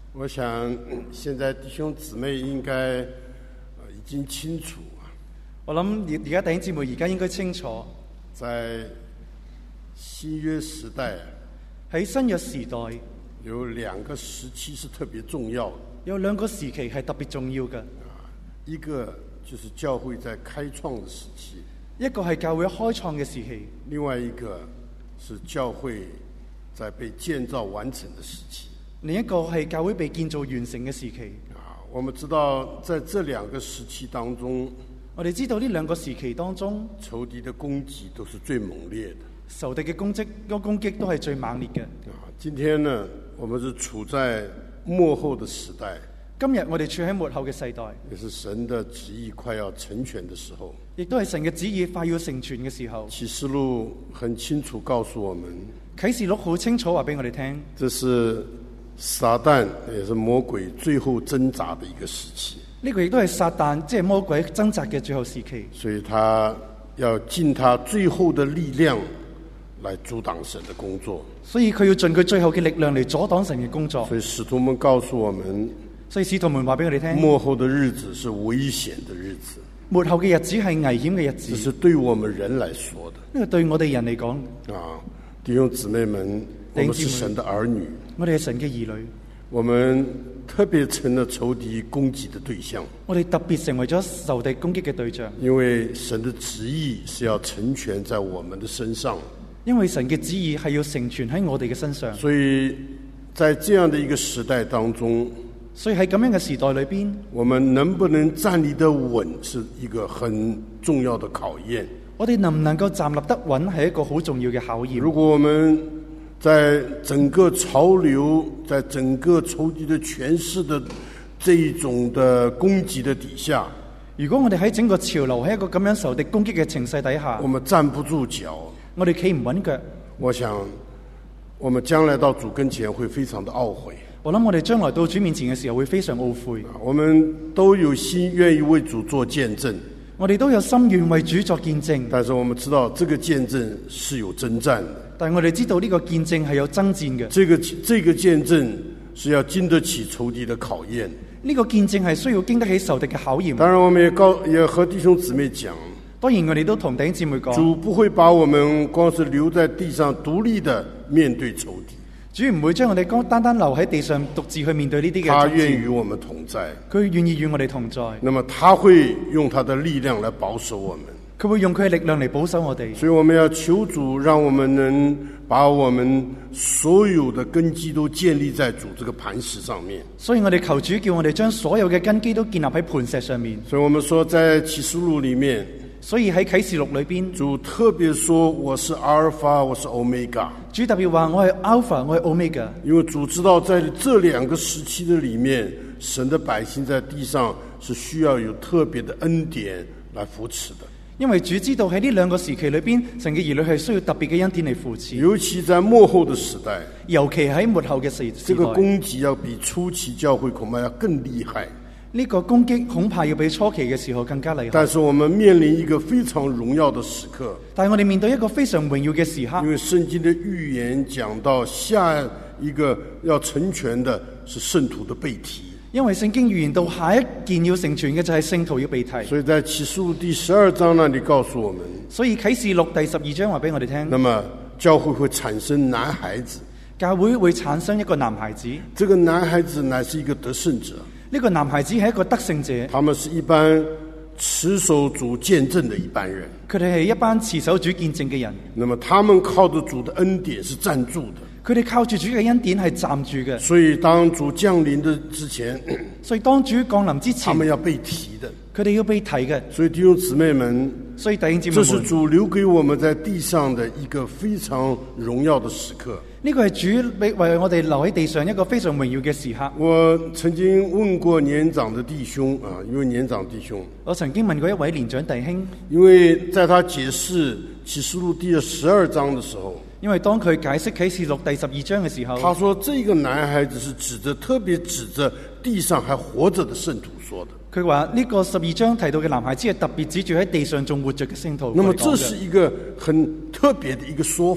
我想現在弟兄姊妹應該已經清楚， 我諗而家弟兄姊妹而家應該清楚， 在新約時代， 喺新約時代有兩個時期是特別重要的， 有兩個時期係特別重要嘅， 一個就是教會在開創的時期， 一個係教會開創嘅時期， 另外一個是教會在被建造完成的時期， 另一個係教會被建造完成嘅時期。 我們知道在這兩個時期當中， 我哋知道呢兩個時期當中， 仇敵的攻擊都是最猛烈的， 仇敵嘅攻擊都係最猛烈嘅。 今天呢，我們是處在末後的時代， 今日我哋處喺末後嘅世代， 也是神的旨意快要成全的時候， 亦都係神嘅旨意快要成全嘅時候。啟示錄很清楚告訴我們， 啟示錄好清楚話俾我哋聽， 這是撒旦也是魔鬼最後掙扎的一個時期。 呢個亦都係撒旦即係魔鬼掙扎嘅最後時期， 所以他要盡他最後的力量來阻擋神的工作。 所以佢要盡佢最後嘅力量嚟阻擋神嘅工作。 所以使徒們告訴我們， 所以使徒們話俾我哋聽， 末後的日子是危險的日子。 末後嘅日子係危險嘅日子。 這是對我們人來說的。 呢個對我哋人嚟講， 弟兄姊妹們，我們是神的兒女， 我哋係神嘅兒女， 我們特別成了仇敵攻擊的對象。 我哋特別成為咗仇敵攻擊嘅對象。 因為神的旨意是要成全在我們的身上。 因為神嘅旨意係要成全喺我哋嘅身上。 所以在這樣的一個時代當中， 所以喺咁樣嘅時代裏邊， 我們能不能站立得穩是一個很重要的考驗。 我哋能唔能夠站立得穩係一個好重要嘅考驗。 如果我們在整個潮流，在整個仇敵的權勢的這一種的攻擊的底下， 如果我哋喺整個潮流喺一個咁樣仇敵攻擊嘅情勢底下， 我們站不住腳， 我哋企唔穩腳， 我想我們將來到主跟前會非常的懊悔。 我諗我哋將來到主面前嘅時候會非常懊悔。 我們都有心願意為主做見證， 我哋都有心願為主作見證， 但是我們知道這個見證是有征戰的。 但係我哋知道呢個見證係有爭戰嘅。 這個見證是要經得起仇敵的考驗。 呢個見證係需要經得起仇敵嘅考驗。 當然，我們也和弟兄姊妹講， 當然我哋都同弟兄姊妹講， 主不會把我們光是留在地上獨立的面對仇敵。 主唔會將我哋單單留喺地上獨自去面對呢啲嘅。 他願與我們同在， 佢願意與我哋同在。 那麼他會用他的力量來保守我們， 佢會用佢嘅力量嚟保守我哋。 所以我們要求主，讓我們能把我們所有的根基都建立在主這個磐石上面。 所以我哋求主叫我哋將所有嘅根基都建立喺磐石上面。 所以我們說在啟示錄裏面， 所以喺啟示錄裏邊， 主特別說我是阿爾法，我是歐米伽。 主特別話我係 Alpha， 我係 Omega。 因為主知道在這兩個時期的裏面，神的百姓在地上是需要有特別的恩典來扶持的。 因為主知道喺呢兩個時期裏邊，神嘅兒女係需要特別嘅恩典嚟扶持。 尤其在末後的時代， 尤其喺末後嘅時代， 這個攻擊要比初期教會恐怕要更厲害。 呢個攻擊恐怕要比初期嘅時候更加厲害。 但是我們面臨一個非常榮耀的時刻。 但係我哋面對一個非常榮耀嘅時刻。 因為聖經的預言講到下一個要成全的是聖徒的被提。 因為聖經預言到下一件要成全嘅就係聖徒要被提。 所以在啟示錄第12章那裡告訴我們。 所以啟示錄第12章話俾我哋聽。 那麼教會會產生男孩子。 教會會產生一個男孩子。 這個男孩子乃是一個得勝者。 呢個男孩子係一個得勝者， 他們是一班持守主見證的一班人， 佢哋係一班持守主見證嘅人。 那麼他們靠着主的恩典是站住的， 佢哋靠住主嘅恩典係站住嘅。 所以當主降臨的之前， 所以當主降臨之前， 他們要被提的， 佢哋要被提嘅。 所以弟兄姊妹們， 所以弟兄姊妹們， 這是主留給我們在地上的一個非常榮耀的時刻。 呢個係主為我哋留喺地上一個非常榮耀嘅時刻。 我曾經問過年長的弟兄啊，一位年長弟兄， 我曾經問過一位年長弟兄， 因為在他解釋啟示錄第12章的時候， 因為當佢解釋啟示錄第12章嘅時候， 他說這個男孩子是特別指着地上還活着的聖徒說的。 佢話呢個12章提到嘅男孩子係特別指住喺地上仲活着嘅聖徒。 那麼這是一個很特別的一個說法。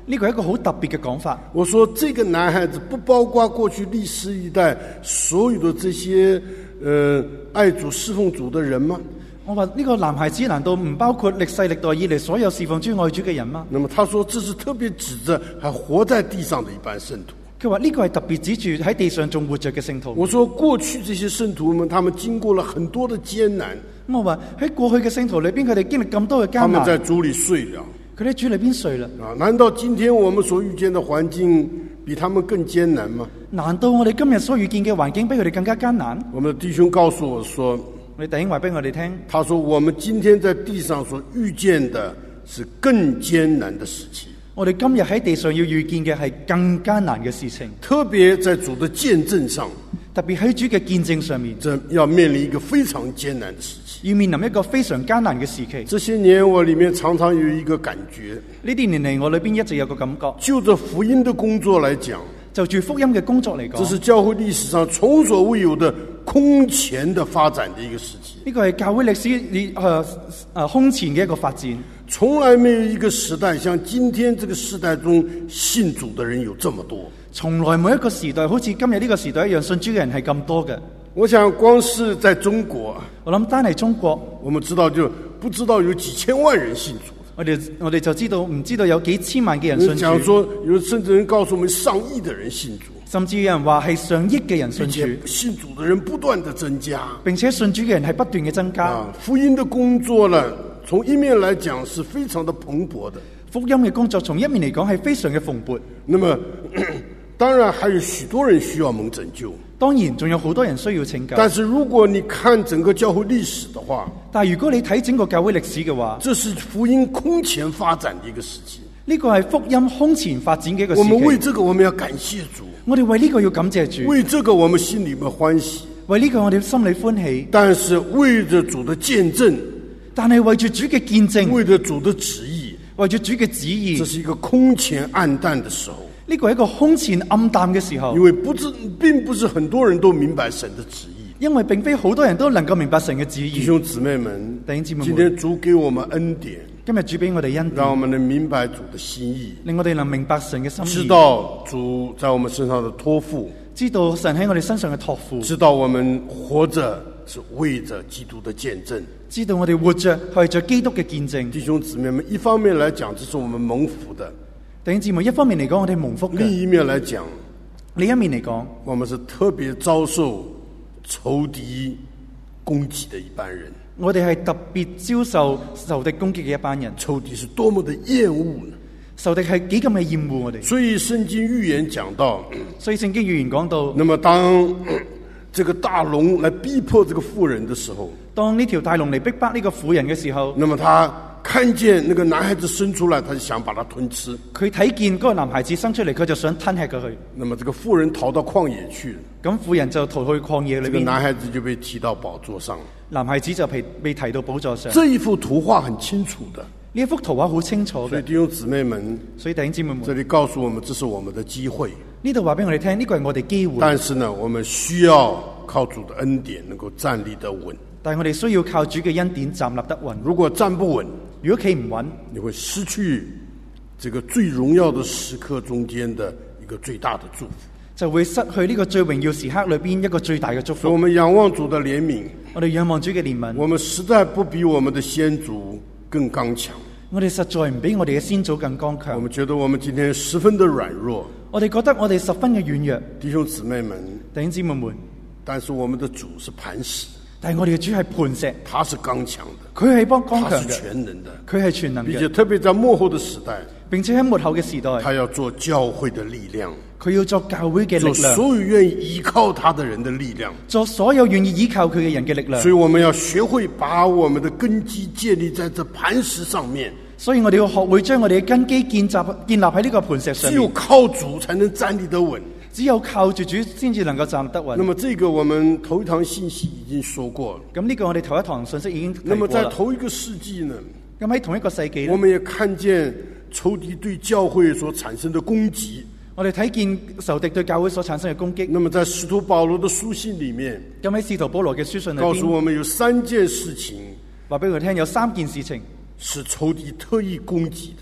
呢個係一個好特別嘅講法。 我說這個男孩子不包括過去歷史一代所有的這些愛主侍奉主的人嗎？ 我話呢個男孩子難道唔包括歷世歷代以嚟所有侍奉主愛主嘅人嗎？ 那麼他說這是特別指着還活在地上的一班聖徒。 佢話呢個係特別指住喺地上仲活着嘅聖徒。 我說過去這些聖徒們，他們經過了很多的艱難。 我話喺過去嘅聖徒裏邊，佢哋經歷咁多嘅艱難。 他們在主裏睡了。 佢喺主裏邊睡啦。 難道今天我們所遇見的環境比他們更艱難嗎？ 難道我哋今日所遇見嘅環境比佢哋更加艱難？ 我們的弟兄告訴我說， 我哋弟兄話俾我哋聽， 他說我們今天在地上所遇見的是更艱難的時期。 我哋今日喺地上要遇見嘅係更艱難嘅事情， 特別在主的見證上， 特別喺主嘅見證上面， 這要面臨一個非常艱難的時期， 要面臨一個非常艱難嘅時期。 這些年我裏面常常有一個感覺， 呢啲年嚟我裏邊一直有個感覺， 就着福音的工作來講， 就住福音嘅工作嚟講， 這是教會歷史上從所未有的空前的發展的一個時期。 呢個係教會歷史空前嘅一個發展。 從來沒有一個時代像今天這個時代中信主的人有這麼多。 從來冇一個時代好似今日呢個時代一樣，信主嘅人係咁多嘅。 我想光是在中國， 我諗單係中國， 我們知道就不知道有幾千萬人信主。 我哋就知道唔知道有幾千萬嘅人信主。 講說有甚至人告訴我們上億的人信主， 甚至有人話係上億嘅人信主， 信主的人不斷的增加， 並且信主嘅人係不斷嘅增加。 福音的工作呢，從一面來講是非常的蓬勃的。 福音嘅工作從一面嚟講係非常嘅蓬勃。 那麼當然還有許多人需要蒙拯救， 當然仲有好多人需要拯救。 但是如果你看整個教會歷史的話， 但係如果你睇整個教會歷史嘅話， 這是福音空前發展的一個時期。 呢個係福音空前發展嘅一個時期。 我們為這個我們要感謝主， 我哋為呢個要感謝主， 為這個我們心裏面歡喜， 為呢個我哋心裏歡喜。 但是為着主的見證， 但係為住主嘅見證， 為着主的旨意， 為住主嘅旨意， 這是一個空前暗淡的時候。 呢個係一個空前暗淡嘅時候， 因為並不是很多人都明白神的旨意， 因為並非好多人都能夠明白神嘅旨意。 弟兄姊妹們， 弟兄姊妹們， 今天主給我們恩典， 今日主俾我哋恩典， 讓我們能明白主的心意， 令我哋能明白神嘅心意， 知道主在我們身上的託付， 知道神喺我哋身上嘅託付， 知道我們活着是為着基督的見證， 知道我哋活着係為着基督嘅見證。 弟兄姊妹們，一方面來講，這是我們蒙福的。 弟兄姊妹，一方面嚟講，我哋蒙福嘅； 另一面來講， 另一面嚟講， 我們是特別遭受仇敵攻擊的一班人。 我哋係特別遭受仇敵攻擊嘅一班人。 仇敵是多麼的厭惡呢？ 仇敵係幾咁嘅厭惡我哋。 所以聖經預言講到， 所以聖經預言講到， 那麼當這個大龍來逼迫這個婦人的時候， 當呢條大龍嚟逼迫呢個婦人嘅時候， 那麼他看見那個男孩子生出來，他就想把它吞吃。 佢睇見嗰個男孩子生出嚟，佢就想吞吃佢去。 那麼這個婦人逃到曠野去了， 咁婦人就逃去曠野裏邊。 這個男孩子就被提到寶座上。 男孩子就被提到寶座上。 這一幅圖畫很清楚的， 呢一幅圖畫好清楚嘅。 所以弟兄姊妹們， 所以弟兄姊妹們， 這裡告訴我們，這是我們的機會。 呢度話俾我哋聽，呢個係我哋機會。 但是呢，我們需要靠主的恩典能夠站立得穩。 但係我哋需要靠主嘅恩典站立得穩。 如果站不穩， 如果企唔穩， 你會失去這個最榮耀的時刻中間的一個最大的祝福， 就會失去呢個最榮耀時刻裏邊一個最大嘅祝福。 所以我們仰望主的憐憫， 我哋仰望主嘅憐憫。 我們實在不比我們的先祖更剛強， 我哋實在唔比我哋嘅先祖更剛強。 我們覺得我們今天十分的軟弱， 我哋覺得我哋十分嘅軟弱。 弟兄姊妹們， 弟兄姊妹們， 但是我們的主是磐石， 但係我哋嘅主係磐石， 他是剛強的， 佢係剛強他是嘅， 全能的， 佢係全能並且嘅， 特別在末後的時代， 並且喺末後嘅時代， 他要做教會的力量， 佢要作教會嘅做力量， 所有願意依靠他的人的力量， 作所有願意依靠佢嘅人嘅力量。 所以我們要學會把我們的根基建立在這磐石上面。 所以我哋要學會將我哋嘅根基建立喺呢個磐石上面。 只有靠主才能站立得穩， 只有靠住主先至能夠站得穩。 那麼這個我們頭一堂信息已經說過了。 咁呢個我哋頭一堂信息已經提過啦。 那麼在頭一個世紀呢， 咁喺同一個世紀我們也看見仇敵對教會所產生的攻擊。 我哋睇見仇敵對教會所產生嘅攻擊。 那麼在使徒保羅的書信裏面， 咁喺使徒保羅嘅書信裏邊， 告訴我們有3件事情， 話俾佢聽有3件事情是仇敵特意攻擊的。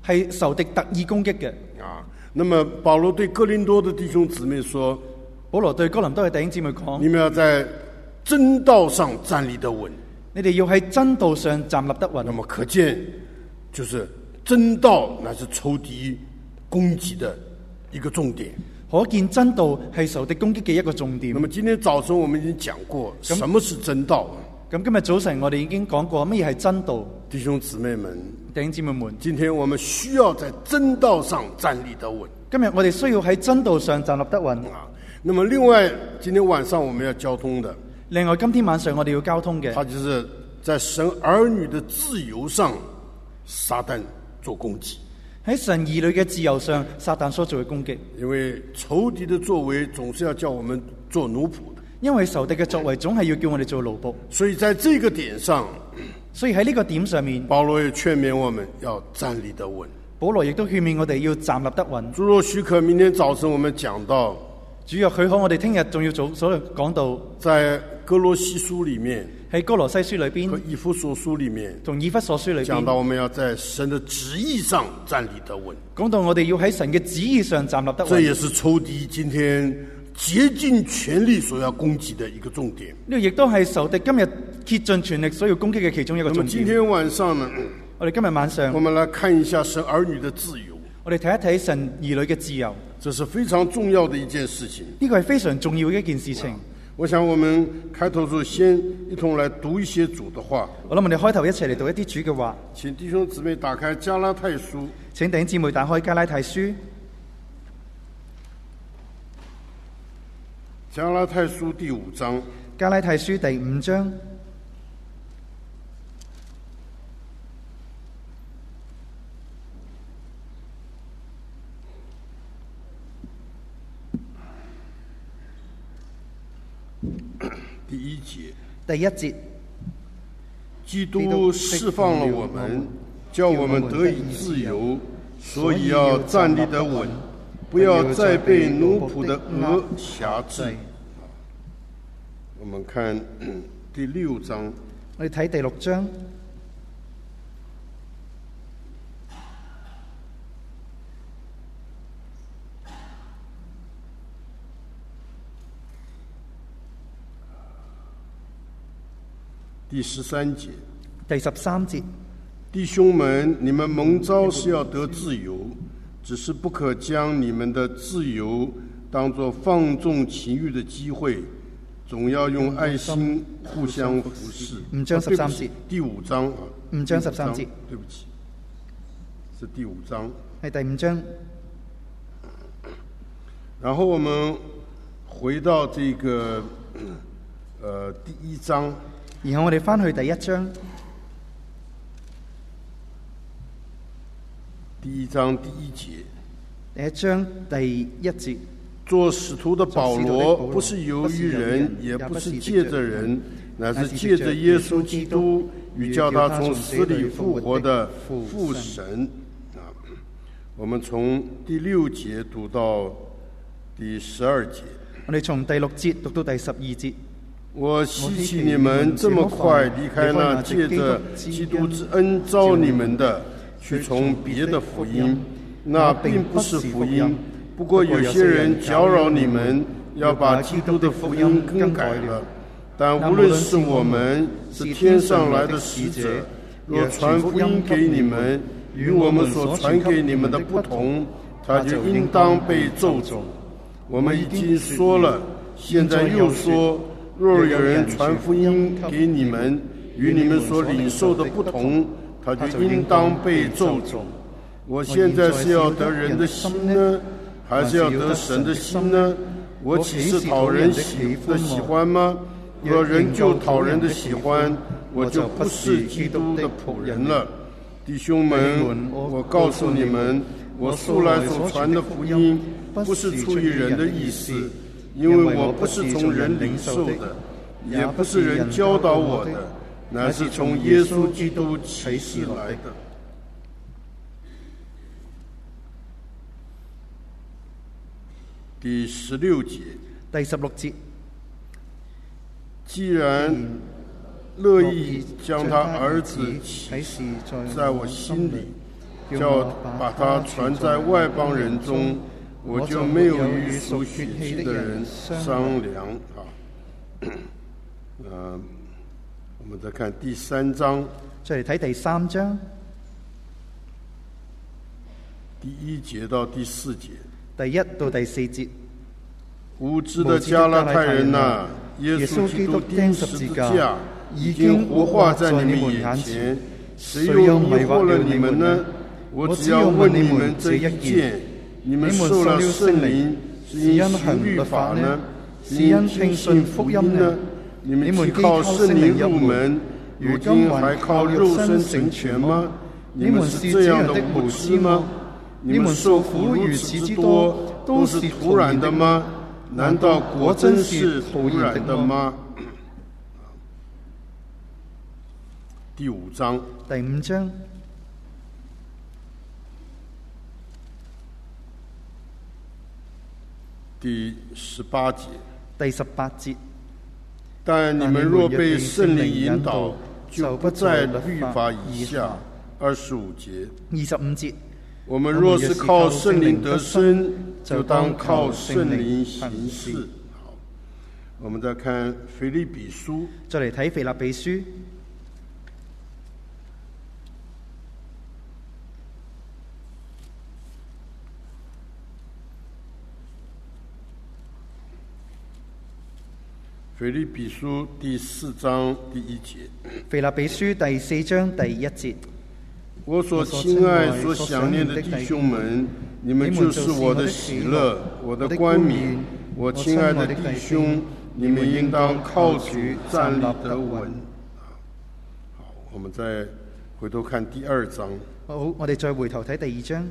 係仇敵特意攻擊嘅。 啊。那麼保羅對哥林多的弟兄姊妹說， 保羅對哥林多嘅弟兄姊妹講： 你們要在真道上站立得穩。 你哋要喺真道上站立得穩。 那麼可見，就是真道乃是仇敵攻擊的一個重點。 可見真道係仇敵攻擊嘅一個重點。 那麼今天早晨我們已經講過，什麼是真道？ 咁今日早晨我哋已經講過乜嘢係真道。 弟兄姊妹們， 弟兄姊妹們， 今天我們需要在真道上站立得穩。 今日我哋需要喺真道上站立得穩。 啊，那麼另外今天晚上我們要交通的， 另外今天晚上我哋要交通嘅， 它就是在神兒女的自由上，撒旦做攻擊。 喺神兒女嘅自由上，撒旦所做嘅攻擊。 因為仇敵的作為總是要叫我們做奴僕的， 因為仇敵嘅作為總係要叫我哋做奴僕。 所以在這個點上， 所以喺呢個點上面， 保羅也勸勉我們要站立得穩。 保羅亦都勸勉我哋要站立得穩。 主若許可，明天早晨我們講到， 主若許可，我哋聽日仲要所講到， 在哥羅西書裏面， 喺哥羅西書裏邊和以弗所書裏面， 同以弗所書裏邊講到我們要在神的旨意上站立得穩。 講到我哋要喺神嘅旨意上站立得穩。 這也是仇敵今天竭盡全力所要攻擊的一個重點。 呢個亦都係仇敵今日竭盡全力所要攻擊嘅其中一個重點。 那麼今天晚上呢， 我哋今日晚上， 我們來看一下神兒女的自由。 我哋睇一睇神兒女嘅自由， 這是非常重要的一件事情。 呢個係非常重要嘅一件事情。 我想我們開頭時先一同來讀一些主的話。 我諗我哋開頭一齊嚟讀一啲主嘅話。 請弟兄姊妹打開加拉太書。 請弟兄姊妹打開加拉太書。 加拉太書第5章。 加拉太書第5章。 第1節。 第1節。 基督釋放了我們，叫我們得以自由，所以要站立得穩，不要再被奴僕的軛挾制。我們看第6章。 我哋睇第6章。 第13節。 第13節。 弟兄們，你們蒙召是要得自由，只是不可將你們的自由當作放縱情慾的機會，總要用愛心互相服侍。 5章13節。 第5章啊。 5章13節。 對不起，是第5章。 係第5章。 然後我們回到這個第1章。 然後我哋翻去第1章。 第1章第1節。 第1章第1節。 做使徒的保羅不是由於人，也不是借着人，乃是借着耶穌基督與叫他從死裏復活的父神。我們從第6節讀到第12節。 我哋從第6節讀到第12節。 我希奇你們這麼快離開那借着基督之恩召你們的，去從別的福音，那並不是福音。不過有些人攪擾你們，要把基督的福音更改了。但無論是我們是天上來的使者，若傳福音給你們，與我們所傳給你們的不同，他就應當被咒詛。我們已經說了，現在又說，若有人傳福音給你們，與你們所領受的不同，他就應當被咒詛。我現在是要得人的心呢，還是要得神的心呢？我豈是討人的喜歡嗎？若人就討人的喜歡，我就不是基督的僕人了。弟兄們，我告訴你們，我素來所傳的福音，不是出於人的意思，因為我不是從人領受的，也不是人教導我的，乃是從耶穌基督啟示來的。第16節。 第16節。 既然樂意將他兒子啟示在我心裏， 叫把它傳在外邦人中，我就沒有與屬血氣的人商量。我們再看第3章， 再嚟睇第3章第1節到第4節， 第1到第4節。 無知的加拉太人啊，耶穌基督釘十字架已經活化在你們眼前，誰又迷惑了你們呢？我只要問你們這一件：你們受了聖靈是因行律法呢，是因聽信福音呢？你們既靠聖靈入門，如今還靠肉身成全嗎？你們是這樣的無知嗎？你們受苦如此之多，都是徒然的嗎？難道果真是徒然的嗎？第5章， 第5章第18節， 第18節。 但你們若被聖靈引導，就不在律法以下。25節 ，25節。 我們若是靠聖靈得生，就當靠聖靈行事。好，我們再看腓立比書， 再嚟睇腓立比書。 腓立比書第4章第1節。 腓立比書第4章第1節。 我所親愛所想念的弟兄們，你們就是我的喜樂，我的冠冕。我親愛的弟兄，你們應當靠主站立得穩。好，我們再回頭看第2章。 好，我哋再回頭睇第2章。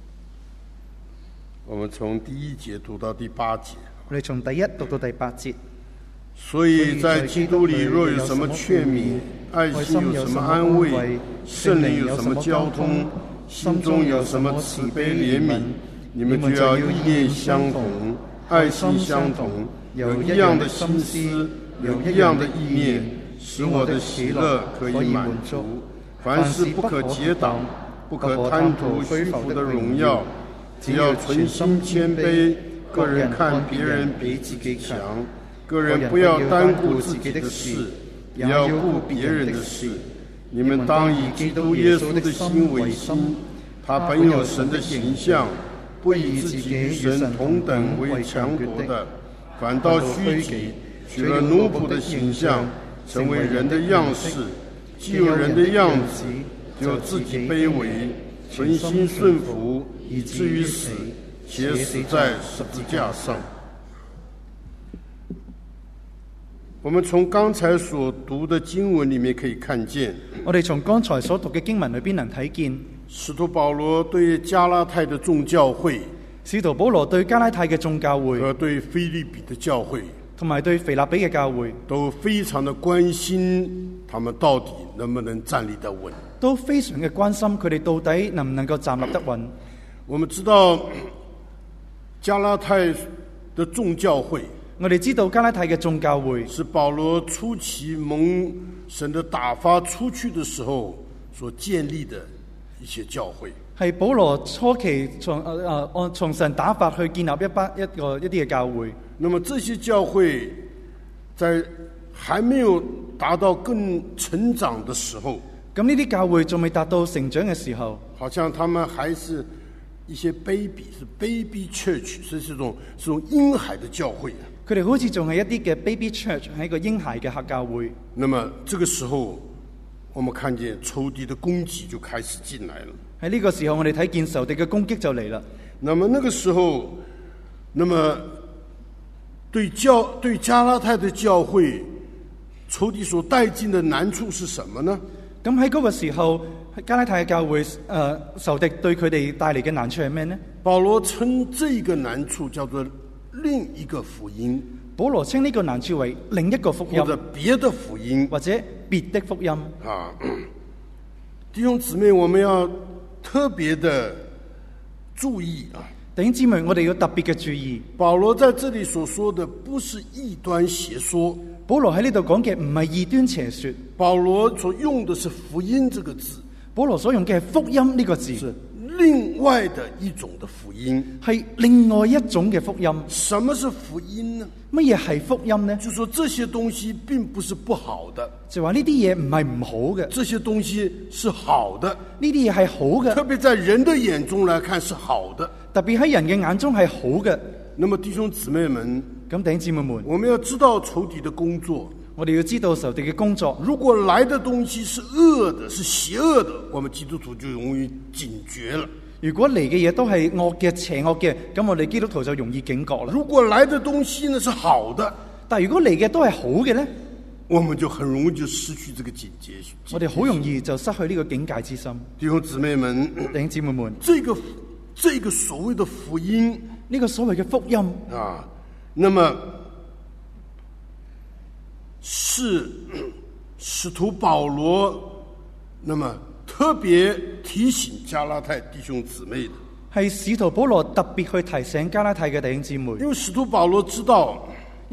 我們從第1節讀到第8節。 我哋從第1讀到第8節。 所以在基督裏若有什麼勸勉，愛心有什麼安慰，聖靈有什麼交通，心中有什麼慈悲憐憫，你們就要意念相同，愛心相同，有一樣的心思，有一樣的意念，使我的喜樂可以滿足。凡事不可結黨，不可貪圖虛浮的榮耀，只要存心謙卑，個人看別人比自己強。個人不要單顧自己的事，也要顧別人的事。你們當以基督耶穌的心為心，他本有神的形象，不以自己與神同等為強奪的，反倒虛己，取了奴僕的形象，成為人的樣式。既有人的樣子，就自己卑微，存心順服，以至於死，且死在十字架上。我們從剛才所讀的經文裏面可以看見， 我哋從剛才所讀嘅經文裏邊能睇見， 使徒保羅對加拉太的眾教會， 使徒保羅對加拉太嘅眾教會， 和對腓立比的教會， 同埋對腓立比嘅教會， 都非常的關心他們到底能不能站立得穩， 都非常嘅關心佢哋到底能唔能夠站立得穩。 我們知道加拉太的眾教會， 我哋知道加拉太嘅眾教會是保羅初期蒙神的打發出去的時候所建立的一些教會， 係保羅初期從神打發去建立一啲嘅教會。 那麼這些教會在還沒有達到更成長的時候， 咁呢啲教會仲未達到成長嘅時候， 好像他們還是一些 baby church， 是這種嬰孩的教會。 佢哋好似仲係一啲嘅 baby church， 係一個嬰孩嘅客教會。 那麼這個時候，我們看見仇敵的攻擊就開始進來了。 喺呢個時候，我哋睇見仇敵嘅攻擊就嚟啦。 那麼那個時候，那麼對加拉太的教會，仇敵所帶進的難處是什麼呢？ 咁喺嗰個時候，加拉太嘅教會仇敵對佢哋帶嚟嘅難處係咩呢？ 保羅稱這個難處叫做另一個福音。 保羅稱呢個難處為另一個福音， 或者別的福音， 或者別的福音。 弟兄姊妹，我們要特別的注意啊！ 弟兄姊妹，我哋要特別嘅注意。 保羅在這裡所說的不是異端邪說， 保羅喺呢度講嘅唔係異端邪說。 保羅所用的是福音這個字， 保羅所用嘅係福音呢個字， 是另外的一種的福音。 係另外一種嘅福音。 什麼是福音呢？ 乜嘢係福音呢？ 就說這些東西並不是不好的， 就話呢啲嘢唔係唔好嘅， 這些東西是好的， 呢啲嘢係好嘅， 特別在人的眼中來看是好的， 特別喺人嘅眼中係好嘅。 那麼弟兄姊妹們， 咁弟兄姊妹們， 我們要知道仇敵的工作。 我哋要知道仇敵嘅工作。 如果來的東西是惡的，是邪惡的，我們基督徒就容易警覺了。 如果嚟嘅嘢都係惡嘅、邪惡嘅，咁我哋基督徒就容易警覺啦。 如果來的東西呢是好的， 但係如果嚟嘅都係好嘅呢， 我們就很容易就失去這個警戒。 我哋好容易就失去呢個警戒之心。 弟兄姊妹們， 弟兄姊妹們， 這個所謂的福音， 呢個所謂嘅福音啊，那麼是使徒保羅那麼特別提醒加拉太弟兄姊妹的， 係使徒保羅特別去提醒加拉太嘅弟兄姊妹。 因為使徒保羅知道，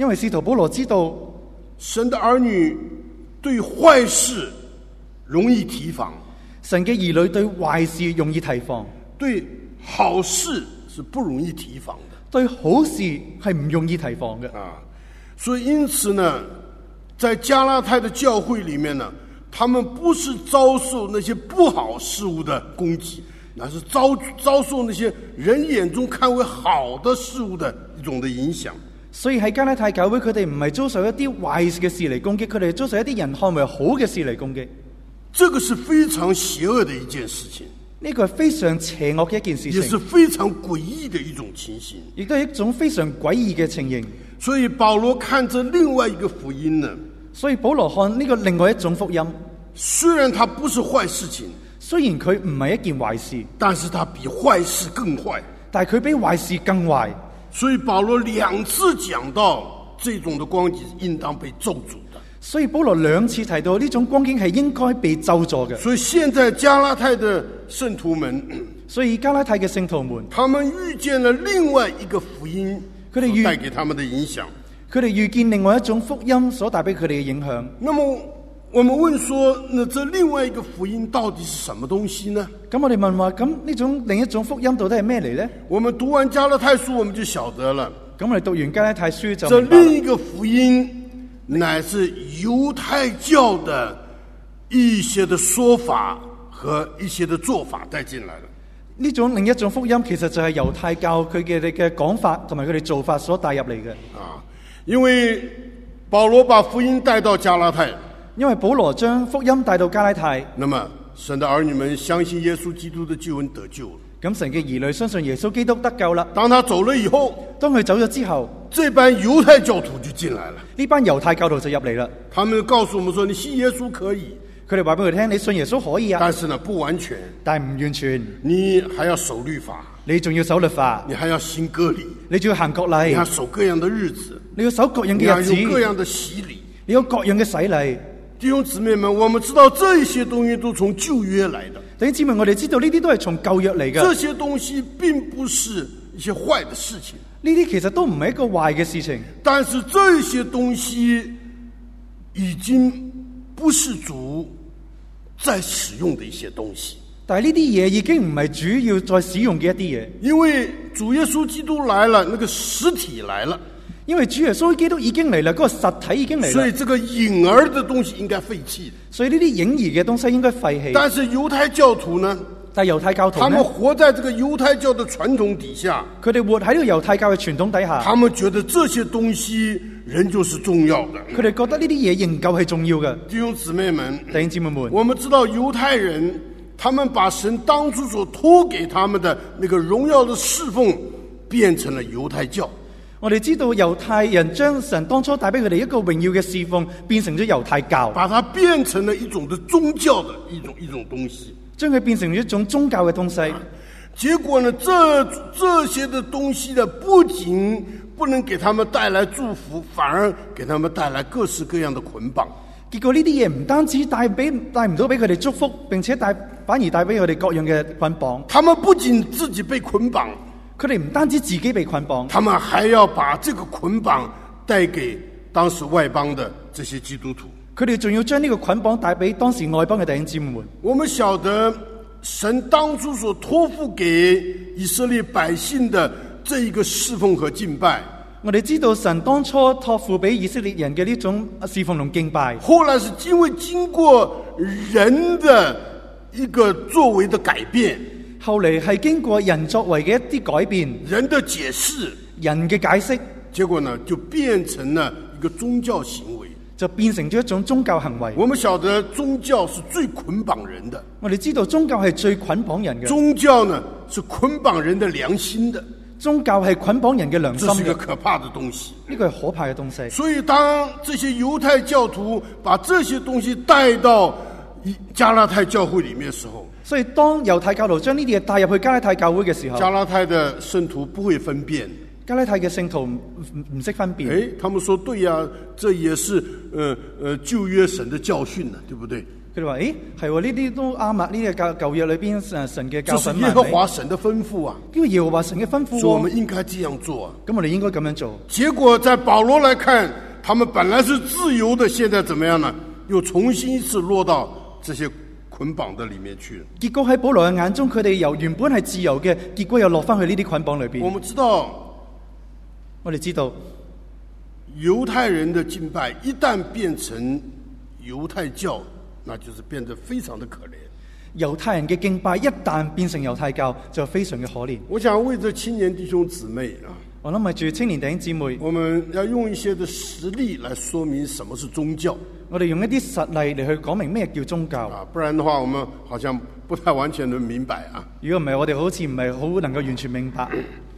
神的兒女對壞事容易提防， 神嘅兒女對壞事容易提防， 對好事是不容易提防的， 對好事係唔容易提防嘅啊。所以因此呢，在加拉太的教會裡面呢，他們不是遭受那些不好事物的攻擊，那是遭受那些人眼中看為好的事物的一種的影響。 所以喺加拉太教會，佢哋唔係遭受一啲壞嘅事嚟攻擊，佢哋遭受一啲人看為好嘅事嚟攻擊。 這個是非常邪惡的一件事情， 呢個係非常邪惡嘅一件事情， 也是非常詭異的一種情形， 亦都係一種非常詭異嘅情形。 所以保羅看這另外一個福音呢， 所以保羅看呢個另外一種福音， 雖然它不是壞事情， 雖然佢唔係一件壞事， 但是它比壞事更壞， 但係佢比壞事更壞。 所以保羅兩次講到這種的光景應當被咒詛的。 所以保羅兩次提到呢種光景係應該被咒詛嘅。 所以現在加拉太的聖徒們， 所以加拉太嘅聖徒們， 他們遇見了另外一個福音所帶給他們的影響。 佢哋遇見另外一種福音所帶俾佢哋嘅影響。 那麼我們問說，那這另外一個福音到底是什麼東西呢？ 咁我哋問話，咁呢種另一種福音到底係咩嚟呢？ 我們讀完加拉太書，我們就曉得了。 咁我哋讀完加拉太書就這另一個福音乃是猶太教的一些的說法和一些的做法帶進來了。 呢種另一種福音其實就係猶太教佢嘅講法同埋佢哋做法所帶入嚟嘅。 啊，因為保羅把福音帶到加拉太。 因為保羅將福音帶到加拉太， 那麼神的兒女們相信耶穌基督的救恩得救了。 咁神嘅兒女相信耶穌基督得救啦。 當他走了以後， 當佢走咗之後， 這班猶太教徒就進來了。 呢班猶太教徒就入嚟啦。 他們告訴我們說，你信耶穌可以， 佢哋話俾佢聽，你信耶穌可以啊， 但是呢不完全， 但係唔完全， 你還要守律法， 你仲要守律法， 你還要行割禮， 你仲要行割禮， 你要守各樣的日子， 你要守各樣嘅日子， 你要有各樣的洗禮， 你有各樣嘅洗禮。 弟兄姊妹們，我們知道這些東西都從舊約來的。 弟兄姊妹，我哋知道呢啲都係從舊約嚟嘅。 這些東西並不是一些壞的事情， 呢啲其實都唔係一個壞嘅事情。 但是這些東西已經不是主在使用的一些東西。 但係呢啲嘢已經唔係主要再使用嘅一啲嘢。 因為主耶穌基督來了，那個實體來了。 因為主耶穌基督已經嚟啦，嗰個實體已經嚟啦， 所以這個影兒的東西應該廢棄。 所以呢啲影兒嘅東西應該廢棄。 但是猶太教徒呢？ 但係猶太教徒呢？ 他們活在這個猶太教的傳統底下， 佢哋活喺呢個猶太教嘅傳統底下， 他們覺得這些東西仍舊是重要的。 佢哋覺得呢啲嘢仍舊係重要嘅。 弟兄姊妹們， 弟兄姊妹們， 我們知道猶太人，他們把神當初所託給他們的那個榮耀的侍奉，變成了猶太教。 我哋知道猶太人將神當初帶俾佢哋一個榮耀嘅侍奉，變成咗猶太教， 把它變成了一種的宗教的一種東西， 將佢變成一種宗教嘅東西。 結果呢，這些的東西呢，不僅不能給他們帶來祝福，反而給他們帶來各式各樣的捆綁。 結果呢啲嘢唔單止帶唔到俾佢哋祝福，並且反而帶俾佢哋各樣嘅捆綁。 他們不僅自己被捆綁， 佢哋唔單止自己被捆綁， 他們還要把這個捆綁帶給當時外邦的這些基督徒。 佢哋仲要將呢個捆綁帶俾當時外邦嘅弟兄姊妹們。 我們曉得神当初所托付给以色列百姓的这一个侍奉和敬拜， 我哋知道神當初託付俾以色列人嘅呢種侍奉同敬拜， 後來是因為經過人的一個作為的改變， 後嚟係經過人作為嘅一啲改變， 人的解釋， 人嘅解釋， 結果呢就變成了一個宗教行為， 就變成咗一種宗教行為。 我們曉得宗教是最捆綁人的， 我哋知道宗教係最捆綁人嘅， 宗教呢是捆綁人的良心的， 宗教係捆綁人嘅良心這是一個嘅， 可怕的東西。 呢個係可怕嘅東西。 所以當這些猶太教徒把這些東西帶到加拉太教會裡面的時候， 所以當猶太教徒將呢啲嘢帶入去加拉太教會嘅時候， 加拉太的聖徒不會分辨， 加拉太嘅聖徒唔識分辨。 他們說對呀，這也是舊約神的教訓呢，對不對？ 佢哋話：係喎，呢啲都啱啊！呢啲舊約裏邊神嘅教訓， 這是耶和華神的吩咐啊！ 因為耶和華神嘅吩咐， 所以我們應該這樣做啊！ 咁我哋應該咁樣做。 結果在保羅來看，他們本來是自由的，現在怎麼樣呢？又重新一次落到這些捆綁的裡面去了。 結果喺保羅嘅眼中，佢哋由原本係自由嘅，結果又落翻去呢啲捆綁裏邊。我哋知道， 猶太人的敬拜一旦變成猶太教，那就是變得非常的可憐。 猶太人嘅敬拜一旦變成猶太教，就非常嘅可憐。 我想為這青年弟兄姊妹啊， 我諗咪住青年弟兄姊妹， 我們要用一些的實例來說明什麼是宗教。 我哋用一啲實例嚟去講明咩叫宗教啊，不然的話，我們好像不太完全能明白啊。 如果唔係，我哋好似唔係好能夠完全明白。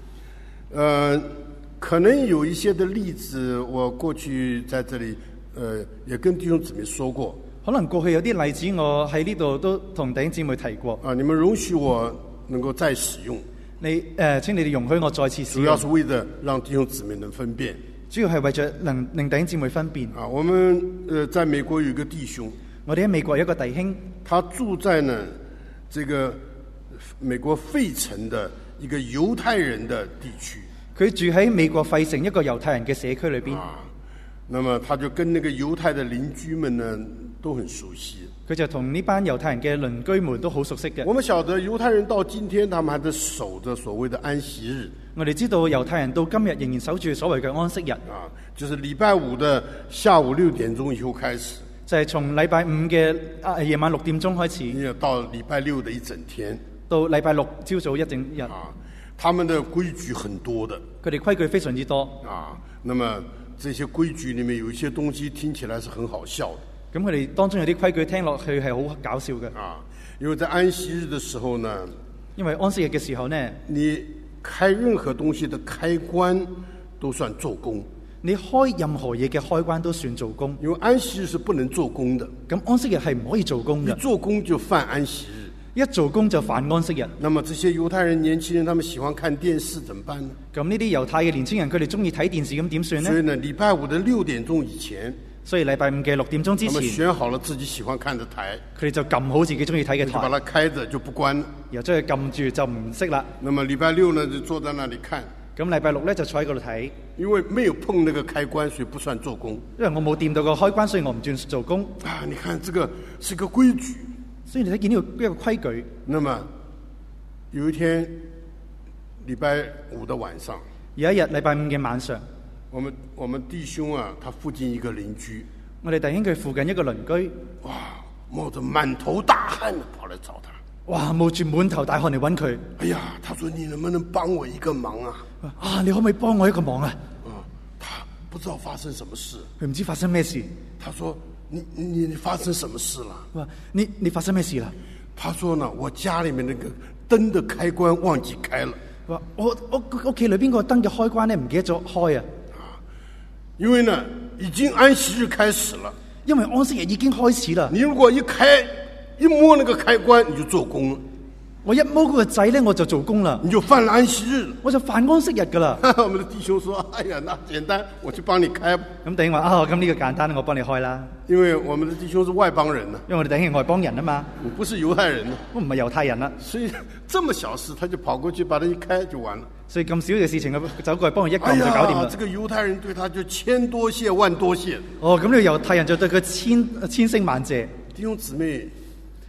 可能有一些的例子，我過去在這裡，也跟弟兄姊妹說過。 可能過去有啲例子，我喺呢度都同弟兄姊妹提過。 啊，你們容許我能夠再使用。 請你哋容許我再次使用。 主要是為了讓弟兄姊妹能分辨。 主要係為咗能令弟兄姊妹分辨。 啊，我們在美國有一個弟兄， 我哋喺美國有一個弟兄， 他住在呢這個美國費城的一個猶太人的地區。 佢住喺美國費城一個猶太人嘅社區裏邊。 啊，那麼他就跟那個猶太的鄰居們呢都很熟悉。 佢就同呢班猶太人嘅鄰居們都好熟悉嘅。 我們曉得猶太人到今天，他們還在守着所謂的安息日。 我哋知道猶太人到今日仍然守住所謂嘅安息日。 啊，就是禮拜五的下午6點鐘以後開始。 就係從禮拜五嘅夜晚6點鐘開始， 到禮拜六的一整天， 到禮拜六朝早一整日。 啊，他們的規矩很多的。 佢哋規矩非常之多。 啊，那麼這些規矩裡面有一些東西聽起來是很好笑的。 咁佢哋當中有啲規矩聽落去係好搞笑嘅。 啊，因為在安息日的時候呢， 因為安息日嘅時候呢， 你開任何東西的開關都算做工。 你開任何嘢嘅開關都算做工。 因為安息日是不能做工的。 咁安息日係唔可以做工嘅。 一做工就犯安息日。 一做工就犯安息日。 那麼這些猶太人年輕人，他們喜歡看電視，怎麼辦呢？ 咁呢啲猶太嘅年輕人，佢哋中意睇電視，咁點算呢？ 所以呢，禮拜五的6點鐘以前， 所以禮拜五嘅6點鐘之前， 他們選好了自己喜歡看的台， 佢哋就撳好自己中意睇嘅台， 就把它開着就不關了， 然後將佢撳住就唔熄啦。 那麼禮拜六呢就坐在那裡看。 咁禮拜六咧就坐喺嗰度睇。 因為沒有碰那個開關，所以不算做工。 因為我冇掂到個開關，所以我唔算做工。 啊，你看這個是個規矩。 所以你睇見呢個一個規矩。 那麼有一天禮拜五的晚上， 有一日禮拜五嘅晚上， 我們弟兄啊，他附近一個鄰居， 我哋弟兄佢附近一個鄰居， 哇，冒着滿頭大汗的跑來找他。 哇，冒住滿頭大汗嚟揾佢。 哎呀，他說你能不能幫我一個忙啊？ 啊，你可唔可以幫我一個忙啊？ 他不知道發生什麼事， 佢唔知發生咩事。 他說你發生什麼事了？ 哇，你發生咩事啦？ 他說呢，我家裏面那個燈的開關忘記開了。 哇，我屋企裏邊個燈嘅開關咧唔記得咗開啊。 因為呢已經安息日開始了。 因為安息日已經開始啦。 你如果一摸那個開關，你就做工了。 我一摸嗰個掣咧，我就做工啦。 你就犯了安息日， 我就犯安息日噶啦。 我們的弟兄說：哎呀，那簡單，我去幫你開。 咁弟兄話：啊，咁呢個簡單，我幫你開啦。 因為我們的弟兄是外邦人呢， 因為我哋弟兄係外邦人啊嘛， 我不是猶太人呢， 我唔係猶太人啦。 所以這麼小事，他就跑過去把它一開就完了。 所以咁少嘅事情，佢走過去幫佢一撳就搞掂啦。 這個猶太人對他就千多謝萬多謝。 哦，咁呢個猶太人就對佢千聲萬謝。 弟兄姊妹，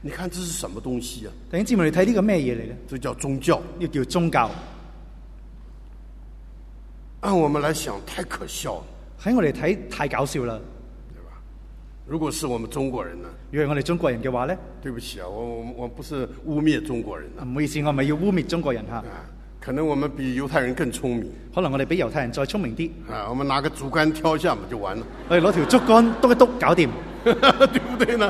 你看这是什麼東西啊？ 弟兄姊妹，你睇呢個咩嘢嚟咧？ 這叫宗教。 呢個叫宗教。 按我們來想，太可笑了。 喺我哋睇太搞笑啦。 對吧？如果是我們中國人呢？ 如果係我哋中國人嘅話咧？ 對不起啊，我不是污蔑中國人啊。 唔好意思，我唔係要污蔑中國人嚇。 可能我們比猶太人更聰明。 可能我哋比猶太人再聰明啲。 我們拿個竹竿挑一下嘛就完了。 我哋攞條竹竿篤一篤搞掂， 對不對呢？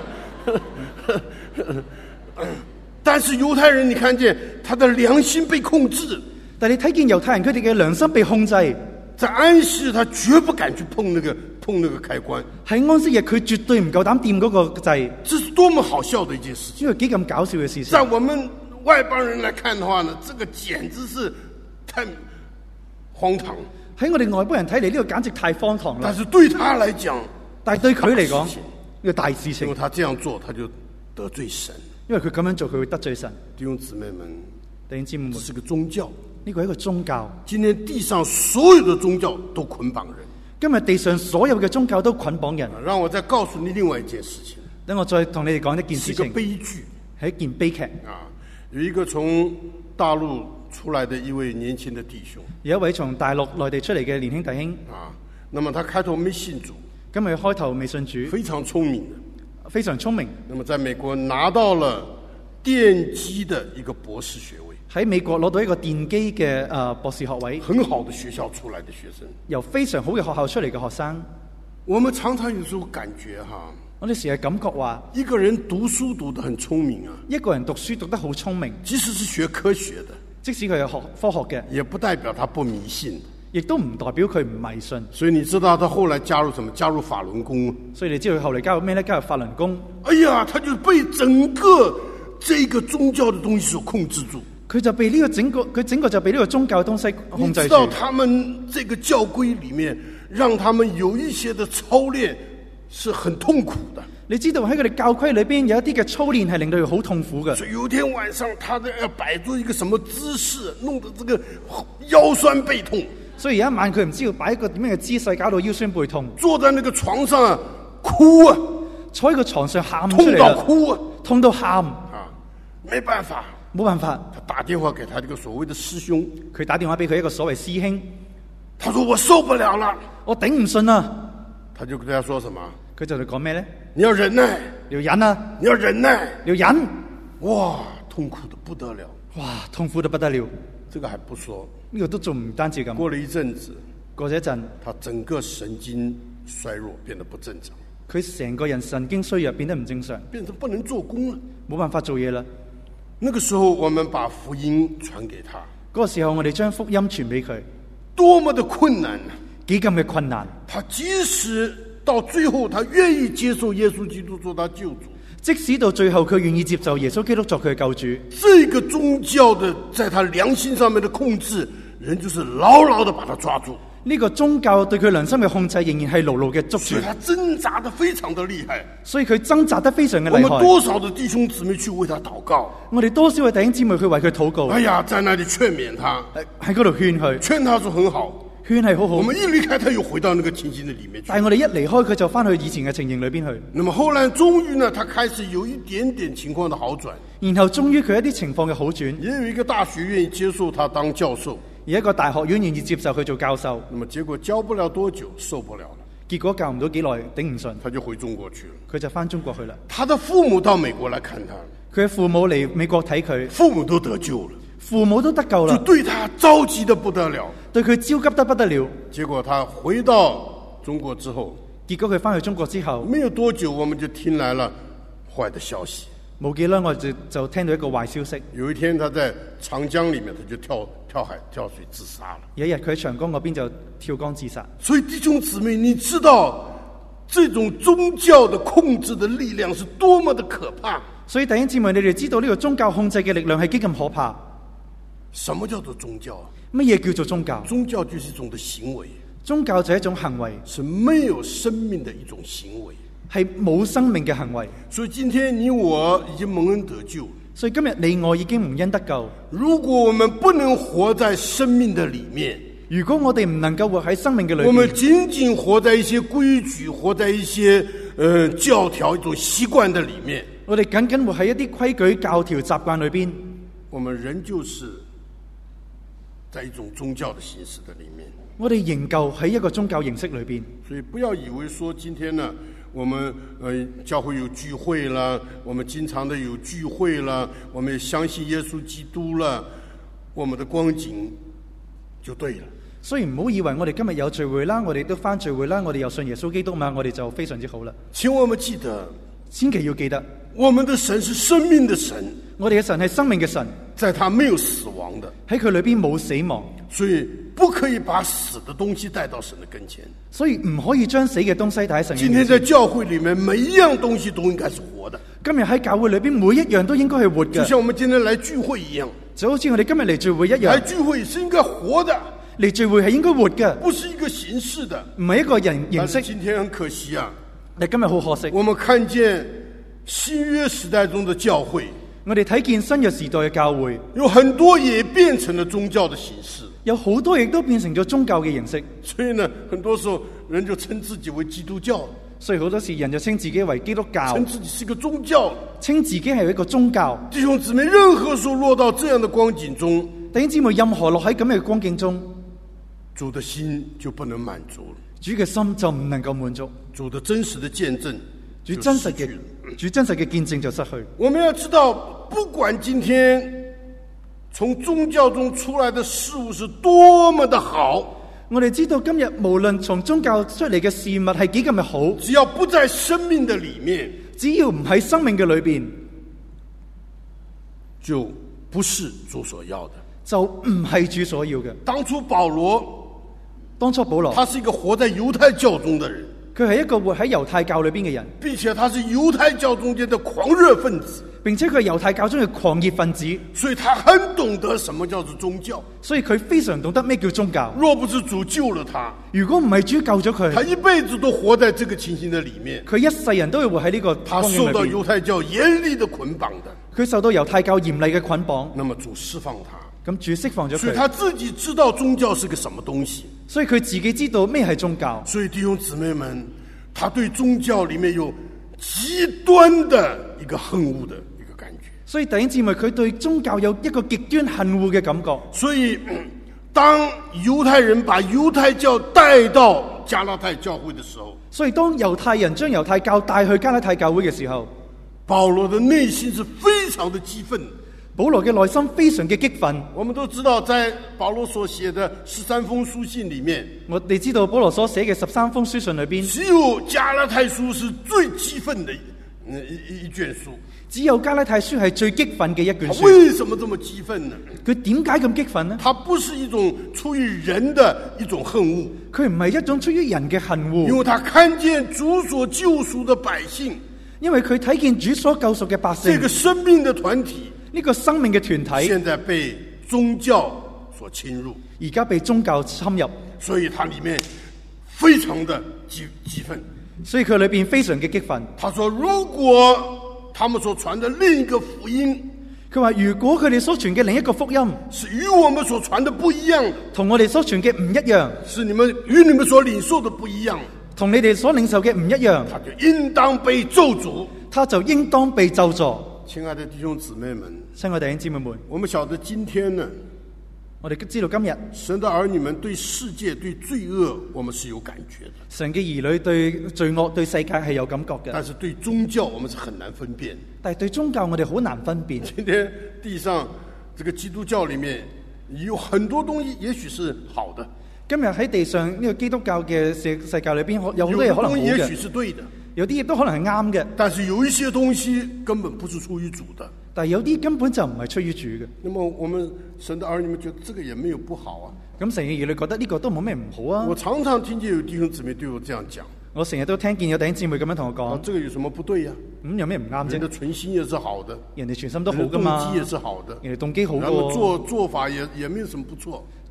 但是猶太人，你看見他的良心被控制。 但你睇見猶太人佢哋嘅良心被控制， 在安息日他絕不敢去碰那個開關。 喺安息日佢絕對唔夠膽掂嗰個掣。 這是多麼好笑的一件事情！ 呢個幾咁搞笑嘅事情。 在我們外邦人來看的話呢，這個簡直是太荒唐。 喺我哋外邦人睇嚟，呢個簡直太荒唐啦。 但是對他來講， 但係對佢嚟講，呢個大事情。 因為他這樣做，他就得罪神。 因為佢咁樣做，佢會得罪神。 弟兄姊妹們， 弟兄姊妹們， 這是個宗教。 呢個係一個宗教。 今天地上所有的宗教都捆綁人。 今日地上所有嘅宗教都捆綁人。 讓我再告訴你另外一件事情。 等我再同你哋講一件事情。 是個悲劇， 係一件悲劇。 有一個從大陸出來的一位年輕的弟兄。 有一位從大陸內地出嚟嘅年輕弟兄。 那麼他開頭沒信主。 今日開頭未信主。 非常聰明的。 非常聰明。 那麼在美國拿到了電機的一個博士學位。 喺美國攞到一個電機嘅博士學位。 很好的學校出來的學生。 由非常好嘅學校出嚟嘅學生。 我們常常有時候感覺我哋成日感覺話， 一個人讀書讀得很聰明啊。 一個人讀書讀得好聰明， 即使是學科學的， 即使佢係學科學嘅， 也不代表他不迷信， 亦都唔代表佢唔迷信。 所以你知道他後來加入什麼？加入法輪功。 所以你知道佢後嚟加入咩呢？加入法輪功。 哎呀，他就被整個這個宗教的東西所控制住。 佢就被呢個整個就被呢個宗教嘅東西控制住。 你知道他們這個教規裏面，讓他們有一些的操練是很痛苦的。 你知道喺佢哋教規裏邊有一啲嘅操練係令到佢好痛苦嘅。 所以有一天晚上，他要擺做一個什麼姿勢，弄得這個腰酸背痛。 所以有一晚佢唔知道擺一個點樣嘅姿勢，搞到腰酸背痛。 坐在那個床上哭啊， 坐喺個床上喊出嚟， 痛到哭啊， 痛到喊啊，沒辦法， 冇辦法。 他打電話給他這個所謂的師兄， 佢打電話俾佢一個所謂師兄， 他說我受不了了， 我頂唔順啊。 他就跟他說什麼？ 佢就嚟講咩咧？ 你要忍耐， 你要忍啊！ 你要忍耐， 你要忍。 哇，痛苦得不得了！ 哇，痛苦得不得了。 這個還不說， 呢個都仲唔單止咁。 過了一陣子， 過咗一陣， 他整個神經衰弱，變得不正常。 佢成個人神經衰弱，變得唔正常， 變成不能做工了， 冇辦法做嘢啦。 那個時候，我們把福音傳給他。 嗰個時候，我哋將福音傳俾佢， 多麼的困難啊！ 幾咁嘅困難。 他即使到最後，他願意接受耶穌基督做他救主。 即使到最後，佢願意接受耶穌基督作佢嘅救主。 這個宗教的在他良心上面的控制，人就是牢牢的把他抓住。 呢個宗教對佢良心嘅控制，仍然係牢牢嘅捉住。 所以他掙扎得非常的厲害。 所以佢掙扎得非常嘅厲害。 我們多少的弟兄姊妹去為他禱告。 我哋多少位弟兄姊妹去為佢禱告。 哎呀，在那裏勸勉他， 喺嗰度勸佢， 勸他說很好。 勸係好好。 我們一離開，他又回到那個情形的裡面去。 但係我哋一離開，佢就翻去以前嘅情形裏邊去。 那麼後來終於呢，他開始有一點點情況的好轉。 然後終於佢一啲情況嘅好轉。 也有一個大學願意接受他當教授。 而一個大學院願意接受佢做教授。 那麼結果教不了多久，受不了了。 結果教唔到幾耐，頂唔順， 他就回中國去了。 佢就翻中國去啦。 他的父母到美國來看他。 佢嘅父母嚟美國睇佢， 父母都得救了， 父母都得救啦， 就對他着急得不得了， 對佢焦急得不得了。 結果他回到中國之後， 結果佢翻去中國之後， 沒有多久，我們就聽來了壞的消息。 冇幾耐，我就聽到一個壞消息。 有一天，他在長江裡面，他就跳海跳水自殺了。 有一日，佢喺長江嗰邊就跳江自殺。 所以弟兄姊妹，你知道這種宗教的控制的力量是多麼的可怕。 所以弟兄姊妹，你哋知道呢個宗教控制嘅力量係幾咁可怕？ 什麼叫做宗教？ 乜嘢叫做宗教？ 宗教就是一種的行為。 宗教就係一種行為， 是沒有生命的一種行為， 係冇生命嘅行為。 所以今天你我已經蒙恩得救， 所以今日你我已經蒙恩得救。 如果我們不能活在生命的裡面， 如果我哋唔能夠活喺生命嘅裏面， 我們僅僅活在一些規矩，活在一些教條、一種習慣的裡面， 我哋僅僅活喺一啲規矩、教條、習慣裏邊， 我們仍舊是在一種宗教的形式的裡面。 我哋仍舊喺一個宗教形式裏邊。 所以不要以為說今天呢，我們教會有聚會啦，我們經常的有聚會啦，我們也相信耶穌基督了，我們的光景就對了。 所以唔好以為我哋今日有聚會啦，我哋都返聚會啦，我哋又信耶穌基督嘛，我哋就非常之好啦。 請我們記得， 千祈要記得， 我們的神是生命的神， 我哋嘅神係生命嘅神， 在他沒有死亡的， 喺佢裏邊冇死亡， 所以不可以把死的東西帶到神的跟前。 所以唔可以將死嘅東西帶喺神嘅面前。 今天在教會裡面，每一樣東西都應該是活的。 今日喺教會裏邊，每一樣都應該係活嘅， 就像我們今天來聚會一樣， 就好似我哋今日嚟聚會一樣。 來聚會是應該活的， 嚟聚會係應該活嘅， 不是一個形式的， 唔係一個人形式。 今天很可惜啊， 但今日好可惜， 我們看見新約時代中的教會， 我哋睇見新約時代嘅教會， 有很多也變成了宗教的形式， 有好多亦都變成咗宗教嘅形式。 所以呢，很多時候人就稱自己為基督教， 所以好多時人就稱自己為基督教， 稱自己是一個宗教， 稱自己係一個宗教。 弟兄姊妹，任何時候落到這樣的光景中， 弟兄姊妹，任何落喺咁嘅光景中， 主的心就不能滿足了， 主嘅心就唔能夠滿足， 主的真實的見證主真實嘅見證就失去。 我們要知道，不管今天從宗教中出來的事物是多麼的好， 我哋知道今日無論從宗教出嚟嘅事物係幾咁嘅好， 只要不在生命的裡面， 只要唔喺生命嘅裏邊， 就不是主所要的， 就唔係主所要嘅。 當初保羅他是一個活在猶太教中的人， 佢係一個活喺猶太教裏邊嘅人， 並且他是猶太教中間的狂熱分子， 並且佢係猶太教中嘅狂熱分子， 所以他很懂得什麼叫做宗教， 所以佢非常懂得咩叫宗教。 若不是主救了他， 如果唔係主救咗佢， 他一輩子都活在這個情形的裡面， 佢一世人都會活喺呢個他受到猶太教嚴厲的捆綁的， 佢受到猶太教嚴厲嘅捆綁。 那麼主釋放他， 咁主釋放咗佢， 所以他自己知道宗教是個什麼東西， 所以佢自己知道咩係宗教。 所以弟兄姊妹們，他對宗教裡面有極端的一個恨惡的一個感覺。 所以弟兄姊妹，佢對宗教有一個極端恨惡嘅感覺。 所以當猶太人把猶太教帶到加拉太教會的時候， 所以當猶太人將猶太教帶去加拉太教會嘅時候， 保羅的內心是非常的激憤。 保羅嘅內心非常嘅激憤。 我們都知道，在保羅所寫的13封書信裡面， 我哋知道保羅所寫嘅13封書信裏邊， 只有加拉太書是最激憤的一卷書。 只有加拉太書係最激憤嘅一卷書。 他為什麼這麼激憤呢？ 佢點解咁激憤呢？ 他不是一種出於人的一種恨惡， 佢唔係一種出於人嘅恨惡， 因為他看見主所救贖的百姓， 因為佢睇見主所救贖嘅百姓， 這個生命的團體， 呢個生命嘅團體， 現在被宗教所侵入， 而家被宗教侵入， 所以他裡面非常的激憤， 所以佢裏邊非常嘅激憤。 他說：如果他們所傳的另一個福音， 佢話如果佢哋所傳嘅另一個福音是與我們所傳的不一樣， 同我哋所傳嘅唔一樣， 是與你們所領受的不一樣， 同你哋所領受嘅唔一樣， 他就應當被咒詛， 他就應當被咒詛。 親愛的弟兄姊妹們， 親愛的弟兄姊妹們， 我們曉得今天呢， 我哋知道今日神的兒女們對世界對罪惡我們是有感覺的， 神嘅兒女對罪惡對世界係有感覺嘅， 但是對宗教我們是很難分辨。 但係對宗教我哋好難分辨。 今天地上這個基督教裡面有很多東西也許是好的， 今日喺地上呢個基督教嘅世界裏邊有好多嘢可能好嘅， 也許是對的， 有啲嘢都可能係啱嘅， 但是有一些東西根本不是出於主的， 但係有啲根本就唔係出於主嘅。 那麼我們神的兒女們覺得這個也沒有不好啊。 咁神嘅兒女覺得呢個都冇咩唔好啊。 我常常聽見有弟兄姊妹對我這樣講， 我成日都聽見有弟兄姊妹咁樣同我講， 這個有什麼不對呀？ 有咩唔啱啫？ 人的存心也是好的， 人哋全心都好噶嘛， 動機也是好的， 人哋動機好然後過， 做法也沒有什麼不錯，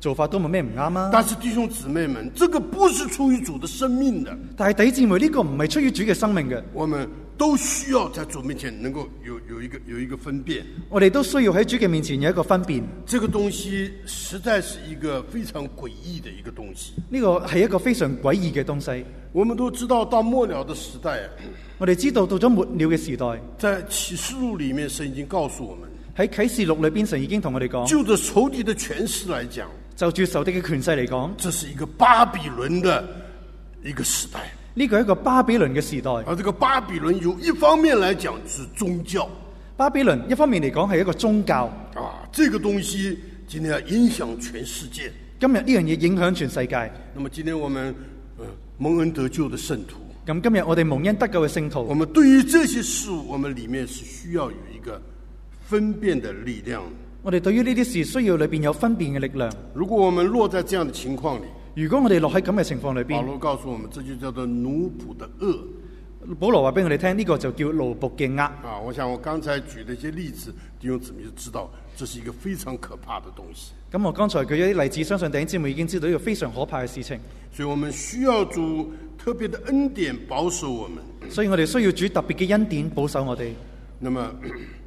做法都冇咩唔啱啊。 但是弟兄姊妹們，這個不是出於主的生命的。 但係弟兄姊妹，呢個唔係出於主嘅生命嘅。 我們都需要在主面前能夠有一個分辨。 我哋都需要喺主嘅面前有一個分辨。 這個東西實在是一個非常詭異的一個東西。 呢個係一個非常詭異嘅東西。 我們都知道到末了的時代， 我哋知道到咗末了嘅時代， 在啟示錄裏面神已經告訴我們， 喺啟示錄裏邊神已經同我哋講， 就着仇敵的權勢來講， 就住仇敵嘅權勢嚟講， 這是一個巴比倫的一個時代。 呢個係一個巴比倫嘅時代。 而這個巴比倫有一方面來講是宗教， 巴比倫一方面嚟講係一個宗教。 這個東西今天要影響全世界。 今日呢樣嘢影響全世界。 那麼今天我們蒙恩得救的聖徒， 咁今日我哋蒙恩得救嘅聖徒， 我們對於這些事物，我們裏面是需要有一個分辨的力量。 我哋對於呢啲事需要裏邊有分辨嘅力量。 如果我們落在這樣的情況裏， 如果我哋落喺咁嘅情況裏邊， 保羅告訴我們，這就叫做奴僕的軛。 保羅話俾我哋聽，呢個就叫奴僕嘅軛。 我想我剛才舉的一些例子，弟兄姊妹就知道，這是一個非常可怕的東西。 咁我剛才舉咗啲例子，相信弟兄姊妹已經知道呢個非常可怕嘅事情。 所以我們需要主特別的恩典保守我們。 所以我哋需要主特別嘅恩典保守我哋。 那麼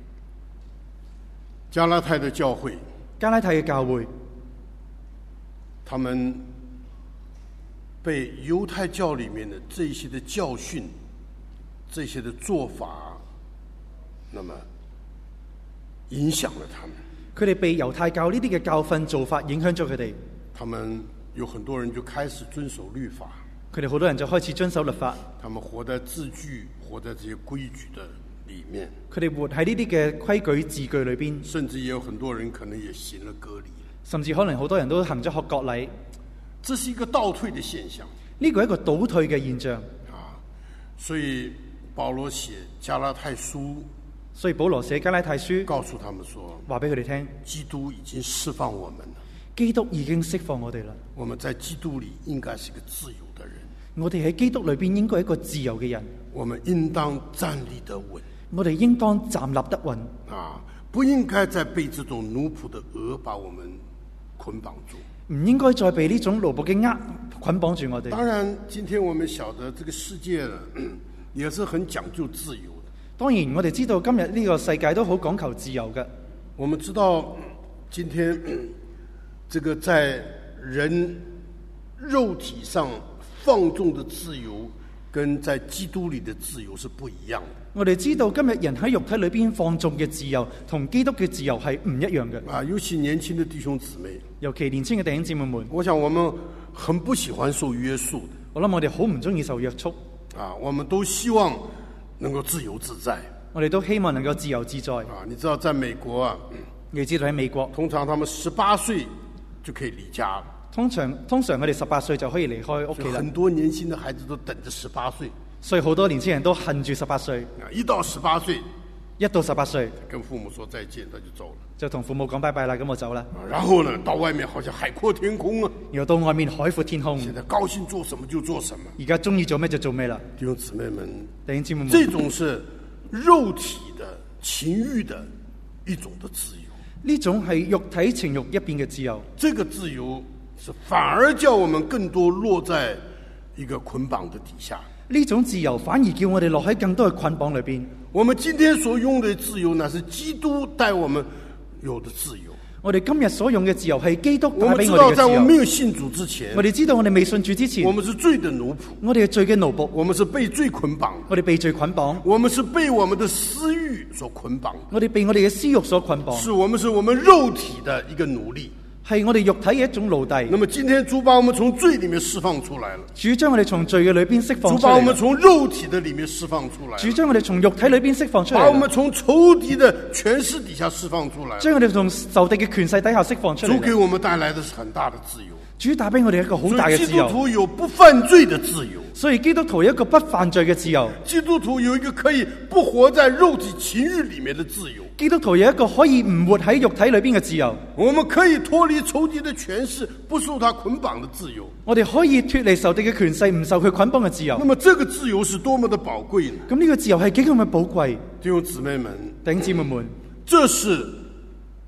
加拉太的教會， 加拉太嘅教會， 他們被猶太教裏面的這些的教訓、這些的做法，那麼影響了他們。 佢哋被猶太教呢啲嘅教訓做法影響咗佢哋。 他們有很多人就開始遵守律法。 佢哋好多人就開始遵守律法。 他們活在字句、活在這些規矩的裏面。 佢哋活喺呢啲嘅規矩字句裏邊。 甚至也有很多人可能也行了割禮。 甚至可能好多人都行咗學割禮。 這是一個倒退的現象。 呢個係一個倒退嘅現象。 所以保羅寫加拉太書。 所以保羅寫加拉太書， 告訴他們說， 話俾佢哋聽， 基督已經釋放我們了。 基督已經釋放我哋啦。 我們在基督裏應該是一個自由的人。 我哋喺基督裏邊應該係一個自由嘅人。 我們應當站立得穩。 我哋應當站立得穩。 不應該再被這種奴僕的軛把我們捆綁住。 唔應該再被呢種奴僕嘅軛捆綁住我哋。 當然，今天我們曉得這個世界也是很講究自由。 當然，我哋知道今日呢個世界都好講求自由嘅。 我們知道，今天這個在人肉體上放縱的自由，跟在基督裏的自由是不一樣的。 我哋知道今日人喺肉體裏邊放縱嘅自由，同基督嘅自由係唔一樣嘅。 尤其年輕的弟兄姊妹， 尤其年輕嘅弟兄姊妹們， 我想我們很不喜歡受約束的。 我諗我哋好唔中意受約束。 我們都希望能夠自由自在， 我哋都希望能夠自由自在。 你知道在美國你知道喺美國， 通常他們18歲就可以離家了。 通常我哋18歲就可以離開屋企啦。 很多年輕的孩子都等着18歲， 所以好多年輕人都恨住18歲。 一到18歲， 一到18歲， 跟父母說再見，他就走了， 就同父母講拜拜啦，咁我走啦。 然後呢，到外面好像海闊天空啊！ 然後到外面海闊天空。 現在高興做什麼就做什麼， 而家中意做咩就做咩啦。 弟兄姊妹們， 弟兄姊妹們， 這種是肉體的情欲的一種的自由。 呢種係肉體情欲一邊嘅自由。 這個自由是反而叫我們更多落在一個捆綁的底下。 呢種自由反而叫我哋落喺更多嘅捆綁裏邊。 我們今天所用的自由呢，是基督帶我們有的自由。 我哋今日所用嘅自由係基督帶俾我哋嘅自由。 我們知道在我們沒有信主之前， 我哋知道我哋未信主之前， 我們是罪的奴僕， 我哋係罪嘅奴僕， 我們是被罪捆綁， 我哋被罪捆綁， 我們是被我們的私欲所捆綁， 我哋被我哋嘅私欲所捆綁， 是我們肉體的一個奴隸， 係我哋肉體嘅一種奴隸。 那麼今天主把我們從罪裏面釋放出來了， 主將我哋從罪嘅裏邊釋放出嚟， 主把我們從肉體的裏面釋放出來， 主將我哋從肉體裏邊釋放出嚟， 把我們從仇敵的權勢底下釋放出來， 將我哋從仇敵嘅權勢底下釋放出嚟。 主給我們帶來的是很大的自由， 主帶俾我哋一個好大嘅自由。 基督徒有不犯罪的自由， 所以基督徒有一個不犯罪嘅自由。 基督徒有一個可以不活在肉體情欲裏面的自由。 基督徒有一個可以唔活喺肉體裏邊嘅自由。 我們可以脫離仇敵的權勢，不受他捆綁的自由。 我哋可以脫離仇敵嘅權勢，唔受佢捆綁嘅自由。 那麼這個自由是多麼的寶貴呢？ 咁呢個自由係幾咁嘅寶貴？ 弟兄姊妹們， 弟兄姊妹們， 這是